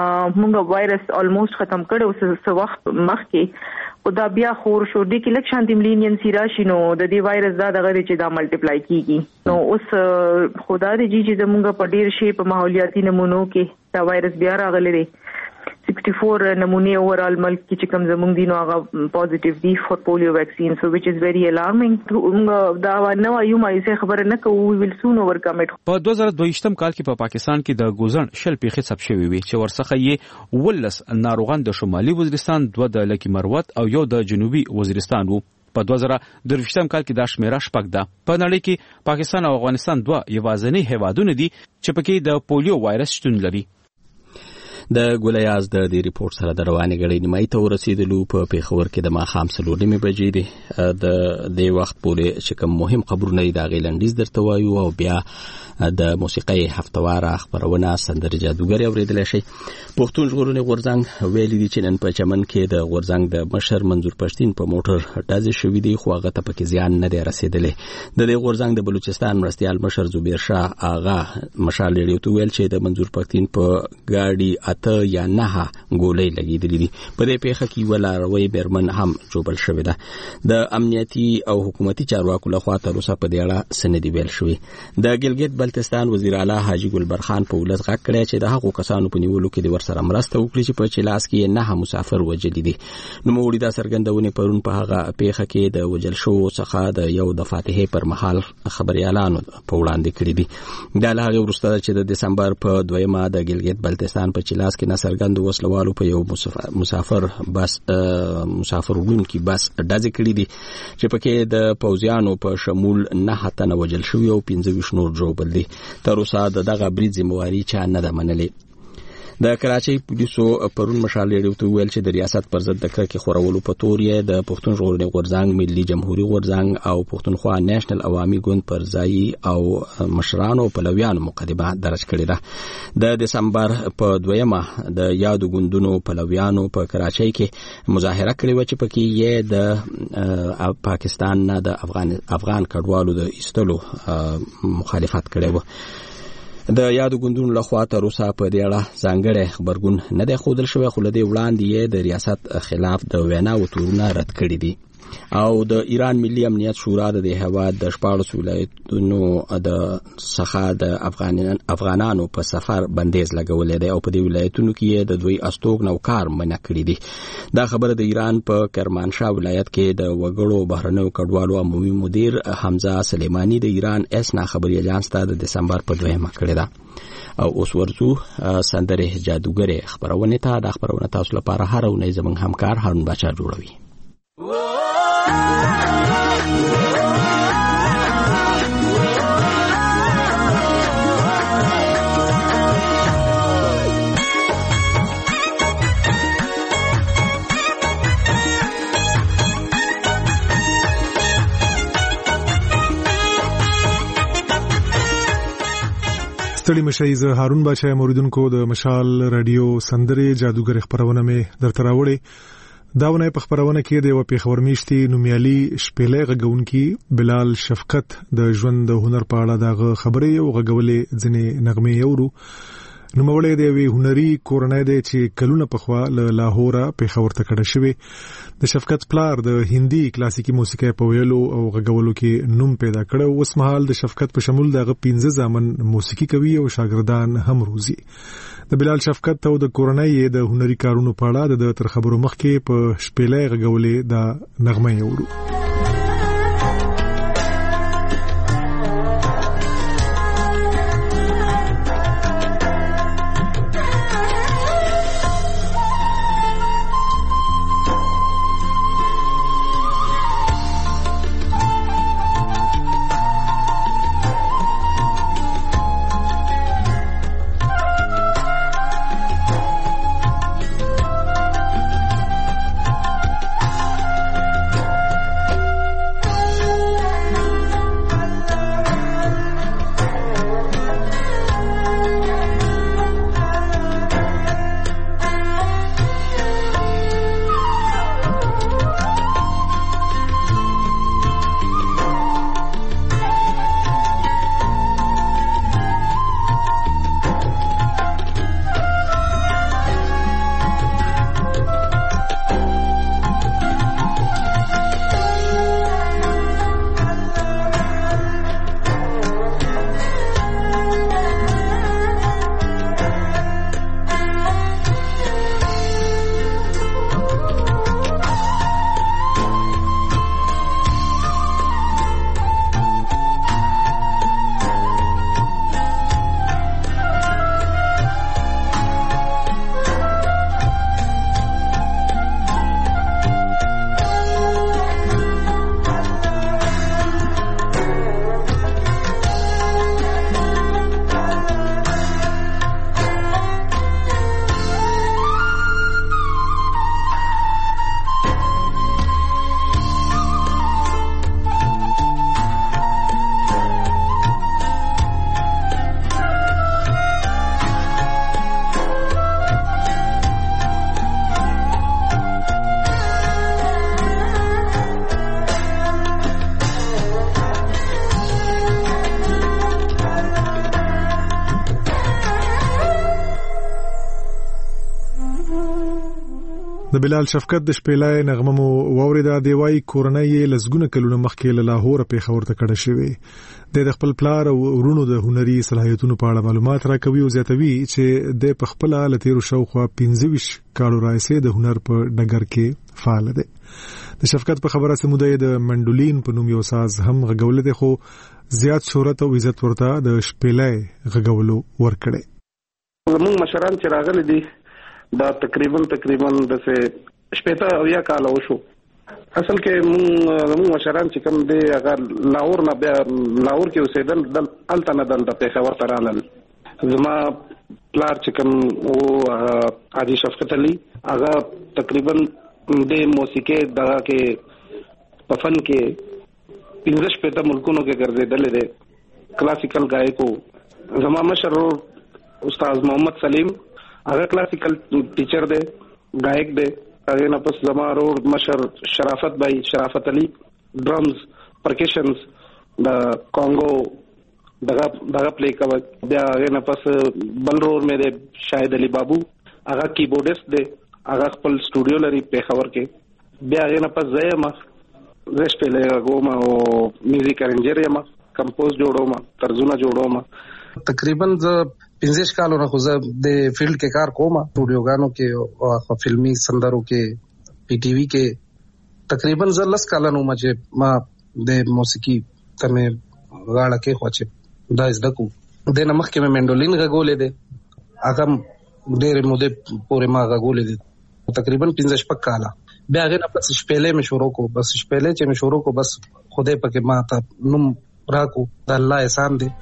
موږ وایرس الموست ختم کړو څه وخت مخکې او دا بیا خور شو دی کې لک شانتي ملینینسي راشي نو د دې وایرس دا دغه چې دا ملټیپلای کیږي نو اوس خدا دې چې زموږ په ډیر شي په ماحولیاتي نمونو کې دا وایرس بیا راغلی دی. sixty four نمونه اورال ملک کې چې کوم زموږ دي نو هغه پوزټیو دي فور پولیو ویکسین سو which is very alarming دا نو یو مایسه خبره نه کوو we will soon overcome it. په دوه زره دوه کال کې په پاکستان کې د ګوزن شل پیښې ثبت شوې وي چې ورڅخه یې ولس ناروغان د شمالي وزیرستان دوه د لکی مروت او یو د جنوبي وزیرستان وو. په دوه زره درویشتم کال کې دا شمیره شپږ ده. په نړۍ کې پاکستان او افغانستان دوه یوازینی هیوادونه دي چې پکې د پولیو وایرس شتون لري. د ګولیاز د دې ریپورت سره د رواني غړي نیمای ته ورسېدلو په پیښور کې د ماخام څلور نیمې بجې دي. د دې وخت پورې چې کوم مهم خبرونه دي دا غیلندیز درته وایو او بیا د موسیقي هفتوار خبرونه سندره جادوګر اوریدل شي. پښتون ژغورنې غورځنګ ویلي دي چې نن په چمن کې د غورځنګ د مشر منظور پښتين په موټر ډازې شوې دي خو هغه ته پکې زیان نه دی رسیدلی. د دې غورځنګ د بلوچستان مرستيال مشر زبیر شاه آغا مشال ریډیو ته ویل چې د منظور پښتين په گاډي ته یا نه ګولې لګېدلې دي. په دې پیښه کې ولاروي برمن هم جوړل شوې ده. د امنیتي او حکومتي چارواکو لخوا تر اوسه په دې اړه سندې ویل شوې. د ګلګت بلتستان وزیر اعلی حاجی ګلبرخان په ولس غږ کړی چې د هغو کسانو په نیولو کې د ورسره مرسته وکړي چې په چلاس کې نه مسافر وجلي دي. نو موړي دا سرګندونه پرون په هغه پیښه کې د وجل شو څخه د یو د فاتحه پر مهال خبريالانو په وړاندې کړی دي. د هغه وروسته چې د دسمبر په دویمه د ګلګت بلتستان په چلاس کې نصرګند وسلوالو په یو مسافر بس مسافر وړونکي بس ډزې کړې دي چې پکې د پوځیانو په شمول نه هتنه وجل شو او پنځه ویشت نور جوړ دي. تر اوسه دغه برید ذمہواری چا نه ده منلې. د کراچۍ پولیسو پرون مشال ریډیو ته ویل چې د ریاست پر ضد د کرکې خورولو په تور یې د پښتون ژغورنې غورځنګ ملي جمهوریت غورځنګ او پښتونخوا نېشنل عوامي ګوند پر ځای او مشرانو پلویانو مقدمه درج کړې ده. د دسمبر په دویمه د یادو ګوندونو پلویانو په کراچۍ کې مظاهره کړې و چې پکې یې د پاکستان نه د افغان افغان کډوالو د ایستلو مخالفت کړی و. د یادو ګوندونو لخوا تر اوسه په دې اړه ځانګړی خبرګون نه دی ښودل شوی خو له دې وړاندې یې د ریاست خلاف د ویناو تورونه رد کړي دي. او د ایران ملي امنیت شورا د هیواد د شپاړسو ولایتونو د څخه د افغانان افغانانو په سفر بندیز لګولې دی او په دې ولایتونو کې د دوی استوګ نوکار منع کړی دي. دا خبره د ایران په کرمانشاه ولایت کې د وګړو بهرنیو کډوالو عمومي مدیر حمزه سلیمانی د ایران اسنا خبري اجانس ته د دسمبر په دویمه کړی ده. او اوس ورزو سندره جادوګر خبرونه ته د خبرونه تاسو لپاره هر اونۍ زموږ همکار هارون بچا جوړوي. ستړي مشي زه هارون بچا موریدونکو د مشال رادیو سندره جادوګر خبرونه مې درته راوړې. داونه په خبرونه کې د وپی خبرمیشتي نومیالي شپېلې غږونکي بلال شفقت د ژوند د هنر په اړه دغه خبرې او غږولې ځنې نغمې یورو. نو مولې د وی هنري کورنۍ د چې کلونه په خوا له لاهور په خبر ته کډه شوی. د شفقت پلار د هندي کلاسیکي موسیقي په ویلو او غږولو کې نوم پیدا کړ. اوس مهال د شفقت په شمول دغه پنځه ځامن موسیقي کوي او شاګردان هم روزي. د بلال شفقت او د کورنۍ د هنري کارونو په اړه د تر خبرو مخکې په شپېلې غږولې د نغمه یورو. د بلال شفقت د شپېلای نغمه مو واوریدا دی وای کورنۍ لزګونه کلونه مخکې له لاهور پېښور ته کډه شوی د خپل پلار او ورونو د هنري صلاحیتونو په اړه معلومات راکوي او زیاتوي چې د خپل لتیرو شوخوا پنځه ویشت کالو راځي د هنر په ډګر کې فعال دی. د شفقت په خبره سموده د منډولین په نوم یو ساز هم غږول دي خو زیات شهرت او عزت ورته د شپېلای غږولو ورکړي. زموږ مشران چې راغلي دي دا تقریبا تقریبا د څه شپېته او یا کال وشو. اصل کې موږ مشران چې کوم دی هغه لاهور نه بیا لاهور کې اوسېدل دل الته نه دل د پېښور ته رالل. زما پلار چې کوم او حاجي شفقت علي هغه تقریبا د موسیقي دغه کې په فن کې پنځه شپېته ملکونو کې ګرځېدلی دی. کلاسیکل ګایکو زما مشر استاد محمد سلیم هغه کلاسیکل ټیچر دی ګایک دی. هغه نه پس زما ورور مشر شرافت بھائی شرافت علي ډرمز پرکشنز د کانګو دغه دغه پلی کوي. بیا هغه نه پس بل ورور مې دی شاهد علي بابو هغه کیبورډست دی هغه خپل سټوډیو لري پېښور کې. بیا هغه نه پس زه ما زه شپېلې غوما او میوزیک ارنجر یم کمپوز جوړوم طرزونه جوړوم. تقریبا زه پنځه کالو نه خو زه د فیلډ کې کار کوم سټوډیوګانو کې او فلمي سندرو کې پی ټي وي کې. تقریبا زه لس کاله نو چې ما د موسیقي ته مې غاړه کې خو چې دا زده کو د نه مخکې مې منډولین غږولې ده هغه ډېرې مودې پورې ما غږولې ده تقریبا پنځه شپږ کاله. بیا هغه نه پس شپېلې مې شروع کو بس شپېلې چې مې شروع کو بس خدای پکې ما ته نوم راکو د الله احسان دی.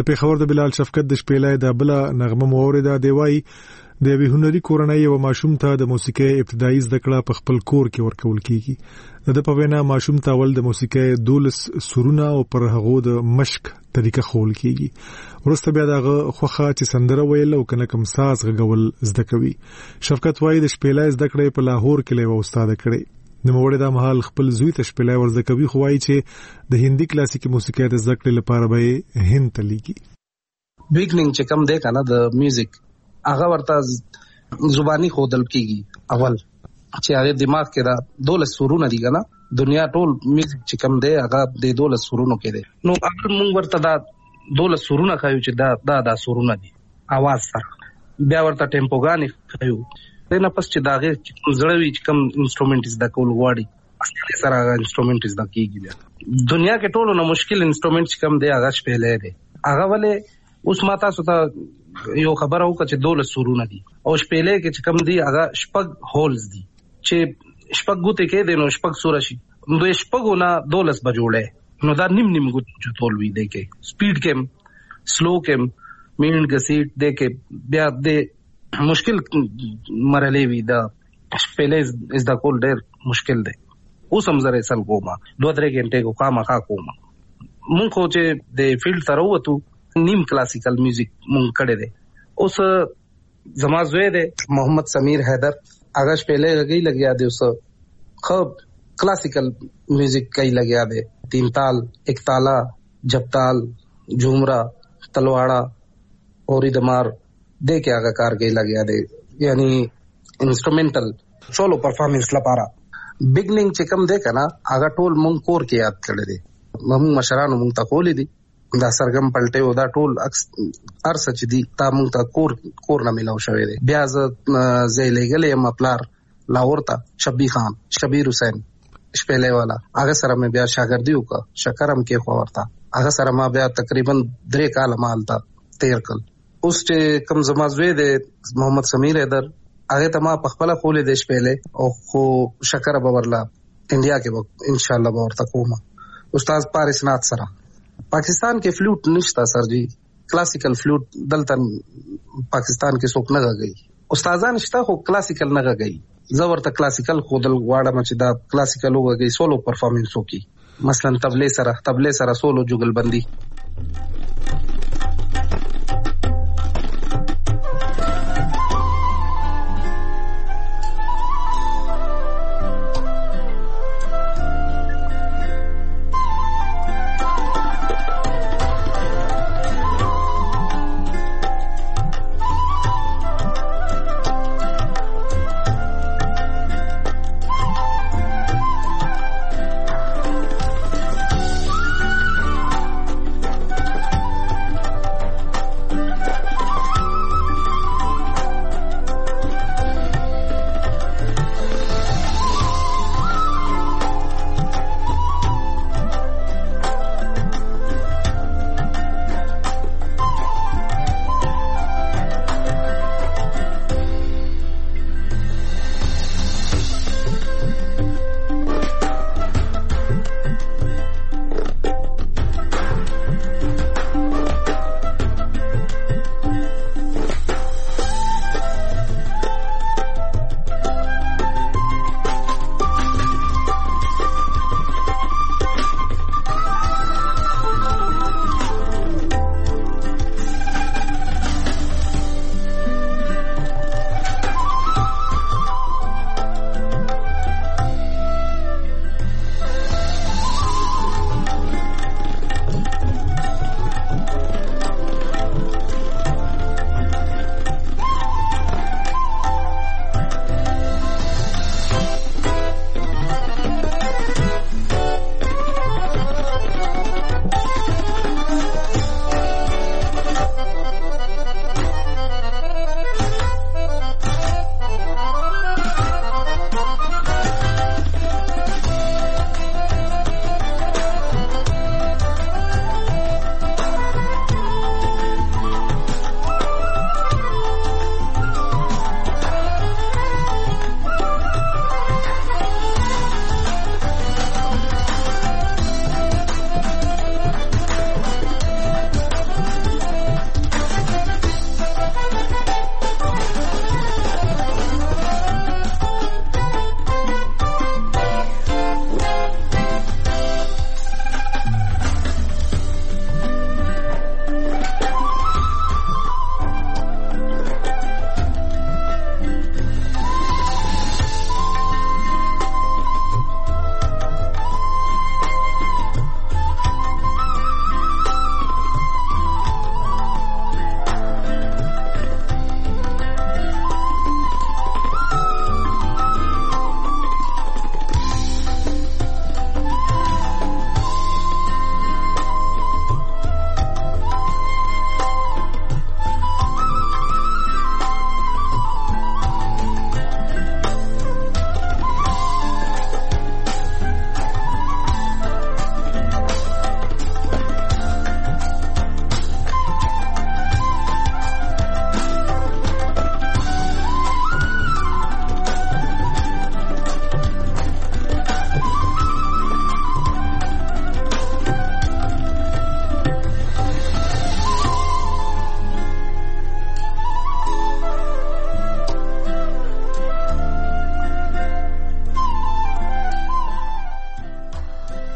د پیښور د بلال شفقت د شپېلې د بل نغمه مورده دی وای د وی هنري کورنۍ او ماشوم ته د موسیقي ابتدایي زده کړه په خپل کور کې ورکول کیږي د په وینا ماشوم ته ول د موسیقي دولس سرونه او پر هغه د مشق طریقه خول کیږي ورسته بیا دغه خوخه چې سندره ویل او کنه کوم ساز غول زده کوي شفقت وای د شپېلې زده کړې په لاهور کې له استاد کړي د موړې د محل خپل زوی ته شپېلې ورزده کوي خو وای چې د هندي کلاسیکي موسیقي د زده کړې لپاره به هند ته لیږي بیګنینګ چې کوم دی کنه د میوزیک هغه ورته زبانی خودل کیږي اول چې هغه دماغ کې دا دولس سورونه دي کنه دنیا ټول میوزیک چې کوم دی هغه د دولس سورونو کې دی نو اگر موږ ورته دا دولس سورونه خایو چې دا دا دا سورونه دي आवाज سره بیا ورته ټیمپوګانی خایو دنه پس چې داغه زړوي چې کوم انسټرومنټ از دا کول غواړي سره هغه انسټرومنټ از دا کیږي دنیا کې ټولو نه مشکل انسټرومنټ چې کوم دی هغه شپېلې دی هغه ولې اوس ماته ستا یو خبر او چې دولس سورونه دي او شپېلې کې چې کم دي هغه شپږ هولز دي چې شپږ ګوتې کې دي نو شپږ سور شي نو د شپږو نه دولس بجوړې نو دا نیم نیم ګوت چې ټول وی دی کې سپیډ کې سلو کې مینډ غسیټ دی کې بیا د مشکل مرحله وی دا شپېلې از دا کول ډېر مشکل دی اوس هم زره سل کومه دوه درې غنټه کو کار ما کومه مونږ خو چې د فیلډ تر وته نیم کلاسیکل میوزیک مونږ کړه دے اوس زما زوی دے محمد سمیر حیدر آغاز پہلے گئی لگیا دے اس خب کلاسیکل میوزک کئی لگیا دے تین تال ایک تالا جب تال جھومرا تلواڑا اوری دمار دے کے آگا کار گئی لگیا دے یعنی انسٹرومنٹل سولو پرفارمنس لپارا بگننگ چکم دے کنا آگا ټول مونږ کور کې یاد کړی دے مونږ مشرانو مونږ ته کولی دي دا سرګم پلټه او دا ټول ارس چې دي تا مونږ ته کور کور نه ملاو شوی دی بیا ز زې لګلې مپلار لاهور ته شبی خان شبیر حسین شپېلې والا هغه سره مې بیا شاګردي وکړه شکرم کې خو ورته هغه سره ما بیا تقریبا درې کال مال تا تیر کړ اوس چې کم زما زوی دی محمد سمیر حیدر هغه ته ما په خپل خولې د شپېلې او خو شکر باورلا انډیا کې ان شاء الله به ورته کوم استاد پارس نات سره پاکستان کې فلوٹ نشتا سر جی کلاسیکل فلوٹ دلته پاکستان کې څوک نه غږی استادان شته خو کلاسیکل نه غږی زورته کلاسیکل خودل غواړم چې دا کلاسیکل وغږی سولو پرفارمنس وکي مثلا تبلې سره تبلې سره سولو جوګل بندي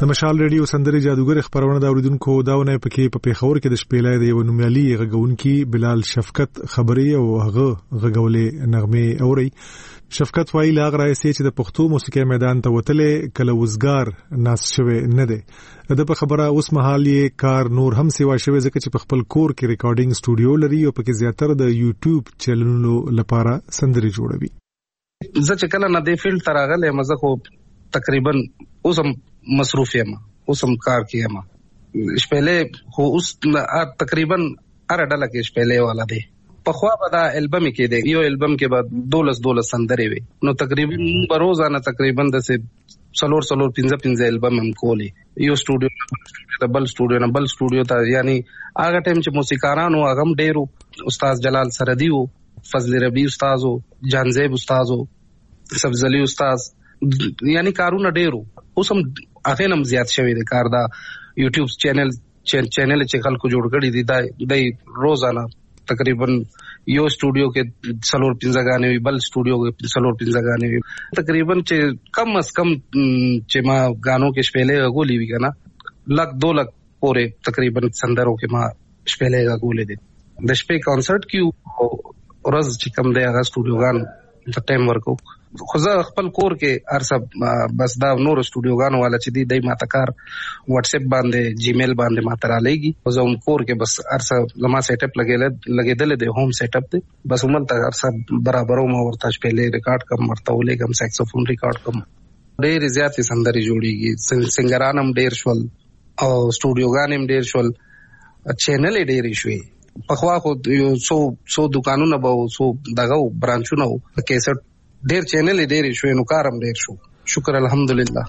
د مشال ریډیو سندري جادوګر خبرونه دا اوریدونکو داونه پکې په پیښور کې د شپېلې د یو نومیالي غږونکي بلال شفقت خبري او هغه غږولې نغمه اوري. شفقت وایي لاغ راځي چې د پښتو موسیقي میدان ته وتلې کله وزګار ناس شوی نه دی. د په خبره اوس مهال یې کار نور هم سیوا شوی ځکه چې په خپل کور کې ریکارډینګ سټوډیو لري او پکې زیاتره د یوټیوب چینلونو لپاره سندري جوړوي. زه چې کله نه دی فیلډ ته راغلی مزه خو تقریبا اوس هم مصروف یم، اوس هم کار کې یم. شپېلې خو اوس تقریبا هر ډله کې شپېلې والا دی. پخوا به دا البم کې دی، یو البم کې به دولس دولس سندرې وي، نو تقریبا به روزانه تقریبا داسې څلور څلور پنځه پنځه البم هم کولی. یو سټوډیو د بل سټوډیو نه بل سټوډیو ته، یعنی هغه ټایم چې موسیقارانو هغه هم ډېرو، استاد جلال سردي و، فضل ربی استاد و، جانزیب استاد و، سبزلی استاد، یعنی کارونه ډېرو. اوس هم هغه نم زیات شوی دی کار. دا یوټیوب چینل چینل چې خلکو جوړ کړی دي دا د روزانه تقریبا یو سټوډیو کې څلور پنځه غانې وي، بل سټوډیو کې څلور پنځه غانې وي. تقریبا چې کم از کم چې ما غانو کې شپېلې غولې وي کنه لک دو لک پورې تقریبا سندرو کې ما شپېلې غولې دي. د شپې کانسرت کې ورځ چې کم دی هغه سټوډیو غان د ټایم ورکو. خو زه خپل کور کې ارسب بس دا نور سټوډیوګانو والا چې دی دای ماته کار واتس اپ باندې جیمیل باندې ماته را لګي. زه هم کور کې بس ارسب لما سیټ اپ لګیل لګیدل دی، ہوم سیټ اپ دی، بس عمل ته ارسب برابرو ما ورته شپېلې ریکارډ کم مرته ولګم، ساکسوفون ریکارډ کم. ډېر زیاتې سندري جوړیږي، سنگران هم ډېر شول او سټوډیوګان هم ډېر شول، چینل یې ډېر شوی. پخوا خو یو څو څو دکانونه به څو دغه برانچونه و، کیسټ ډېر چینل یې ډېر شوی، نو کار هم ډېر شو. شکر الحمدلله.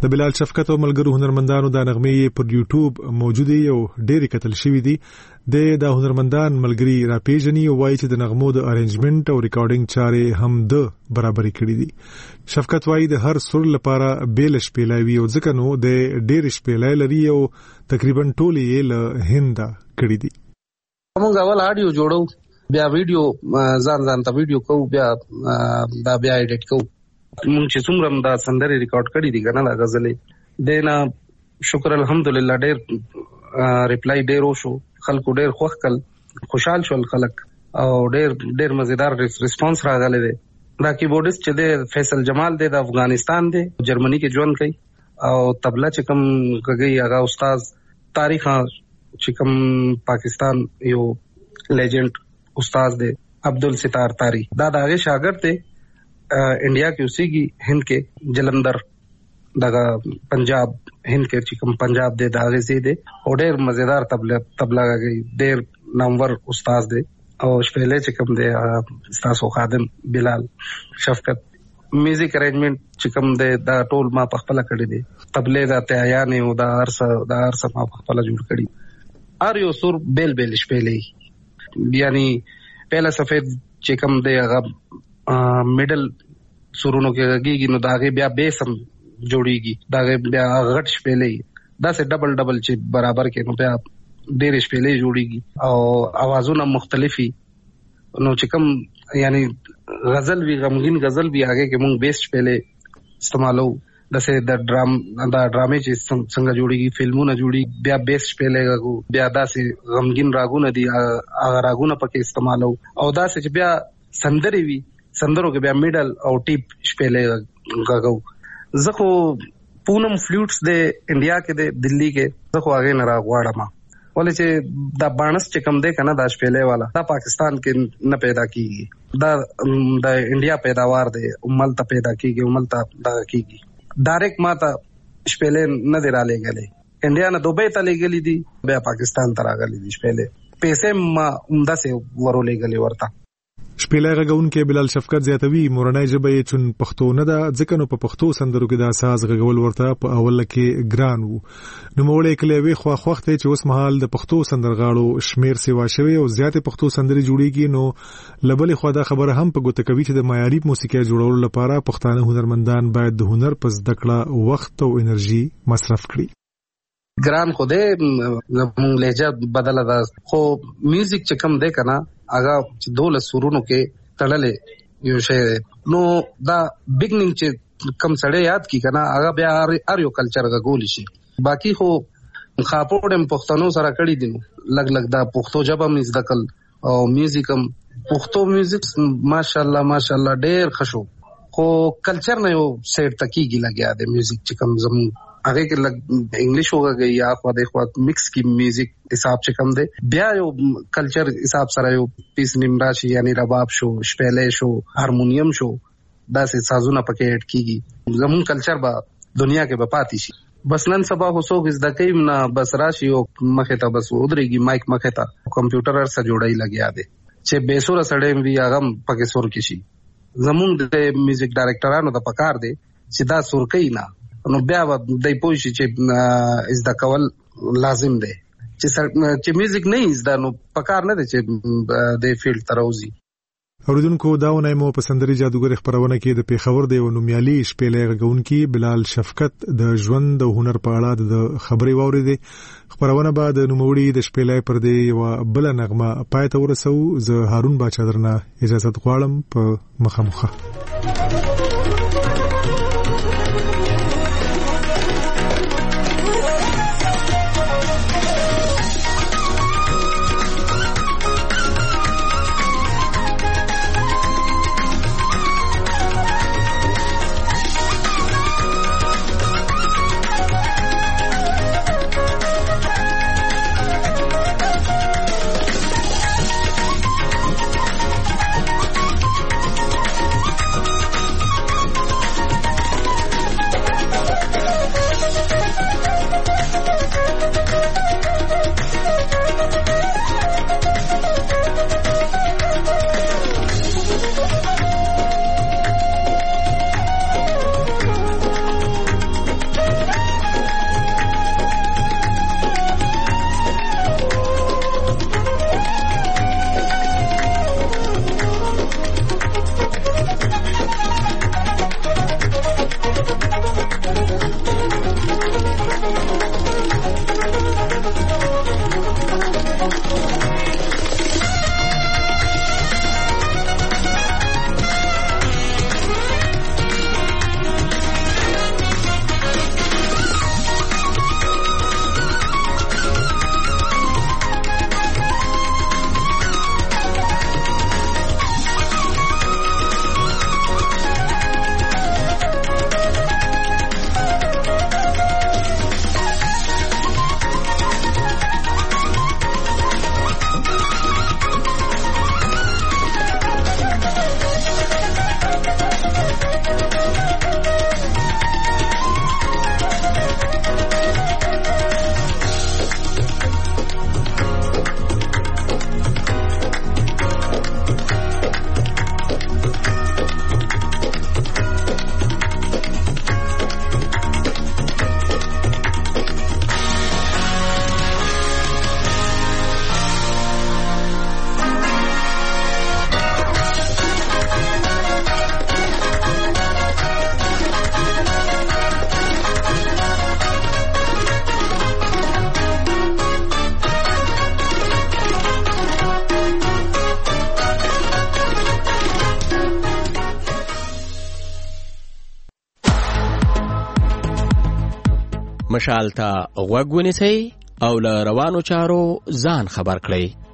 د بلال شفقت او ملګرو هنرمندانو د نغمې پر یوټیوب موجوده یو ډېری کتل شوې دي. د د هنرمندان ملګری را پیژني او وایي چې د نغمو د ارینجمنت او ریکارډینګ چارې هم د برابرۍ کړې دي. شفقت وایي د هر سر لپاره بیل شپېلای او ځکه نو د ډېر شپېلای لري او تقریبا ټول یې له هند کړې دي. موږ اول آډیو جوړو، بیا ویډیو ځان ځان ته ویډیو کوو، بیا دا بیا ایډیټ کوو. موږ چې څومره دا سندرې ریکارډ کړې دي کنه دا غزلې دینا شکر الحمدلله ډېر ریپلای ډېر وشو، خلکو ډېر خوښ کړل، خوشحال شول خلک او ډېر ډېر مزیدار ریسپانس راغلی دی. دا کیبورډیست چې دی فیصل جمال دی د افغانستان دی، جرمني کې ژوند کوي او تبله چې کوم کوي هغه استاد تاریخ چې کوم پاکستان یو لیجنډ استاد دی عبدالستار تاری، دا د هغه شاګرد دی، انډیا کې اوسېږي، هند کې جلندر دغه پنجاب هند کې چې کوم پنجاب دی دا هغه زی دی او ډېر مزیدار تبله تبله کوي، ډېر نامور استاد دی او شپېلې چې کوم دی ستاسو خادم بلال شفقت. میوزیک ارینجمنت چې کوم دی دا ټول ما په خپل کړی دی، تبلې دا تیاریانې او دا هرڅه دا هرڅه ما په خپل جوړ کړی. هر یو سور بیل بیل شپېلې، یعنی پہلا سفید چې کوم دی هغه میډل سورونو کې غږیږي نو دا هغه بیا بیس هم جوړیږي، دا بیا غټ شپېلې، دا سه ډبل ډبل چې برابر کې نو بیا ډېر شپېلې جوړیږي او اوازونه مختلفي. نو چې کوم یعنی غزل وی غمگین غزل وی هغه کې مونږ بیس شپېلې استعمالو، دسه د ډرام دا ډرامې چې څنګه جوړیږي، فلمونه جوړي، بیا بیس شپېلې غو، بیا داسې غمگین راګونه دي هغه راګونه پکې استعمالو او داسې چې بیا سندري وی سندرو کې بیا میډل او ټیپ شپېلې غو. زه خو پونم فلوټس د انډیا کې د دلی کې زه خو هغه نه راغواړم، ولې چې دا بانس چې کم دی کنه دا شپېلې والا دا پاکستان کې نه پیدا کیږي، دا د انډیا پیداوار دی، عمل ته پیدا کیږي، عمل ته دا کیږي. ډایرکټ ما ته شپېلې نه دی را لېږلې، انډیا نه دوبۍ ته لېږلې دي، بیا پاکستان ته راغلي دي شپېلې، پیسې ما عمده سه ورو لېږلې ورته. شپېلې غږونکي بلال شفقت زیاتوي مورنۍ ژبه یې چون پښتو نه ده، ځکه نو په پښتو سندرو کې د اساس غږول ورته په اول کې ګران وو. نو موړې کلیوي خو خوخته چې اوس مهال د پښتو سندرغاړو شمیر سیوا شوی او زیاتې پښتو سندري جوړیږي. نو لبلې خو دا خبره هم په ګوته کوي چې د معیاري موسیقي جوړولو لپاره پښتانه هنرمندان باید د هنر په زده کړه وخت او انرژي مصرف کړي. ګران خو دې زموږ لهجه بدله ده، خو میوزیک چې کم دی کنه هغه چې دوله سورونو کې تړلې یو شی، نو دا بګنینګ چې کم سړی یاد کی کنه هغه بیا هر یو کلچر غول شي. باقی خو خاپوړم پښتنو سره کړی دي، لګ لګ دا پښتو ژبه مې زده کړل او میوزیک هم پښتو میوزیک ماشاءالله ماشاءالله ډېر خشو، خو کلچر نه یو سیټ تکیږي لګیا دی میوزیک چې کم زم هغه کې لګ انګلیش وګږي یا خو د خو مکس کی میوزیک حساب چې کم دی، بیا یو کلچر حساب سره یو پیس نیمرا شي، یعنی رباب شو، شپېلې شو، هارمونیم شو، دا سه سازونه پکې اډ کیږي، زمون کلچر به دنیا کې به پاتې شي. بس نن سبا خو څوک زده کوي نه، بس راشي او مخه ته بس ودرېږي مایک مخه ته، کمپیوټر سره جوړای لګیا دی چې بیسوره سړی وی هغه پکې سور کې شي. زمون د میوزیک ډایرکټرانو د پکار دی چې دا سور کوي نه، نو بیا د پوښي چې زده کول لازم دی، چې چې میوزیک نه زده نو پکار نه دی چې د فیلډ تروزی. اوریدونکو داونه مو په سندري جادوګر خبرونه کې د پیښور دی او نومیالي شپېلې غږونکي بلال شفقت د ژوند او هنر په اړه د خبري واورېدې. خبرونه بعد نوموړي د شپېلې پر دی او بل نغمه پای ته ورسو. زه هارون باچا درنه اجازه غواړم په مخامخه. مشال ته غوږ ونیسئ او له روانو چارو ځان خبر کړئ.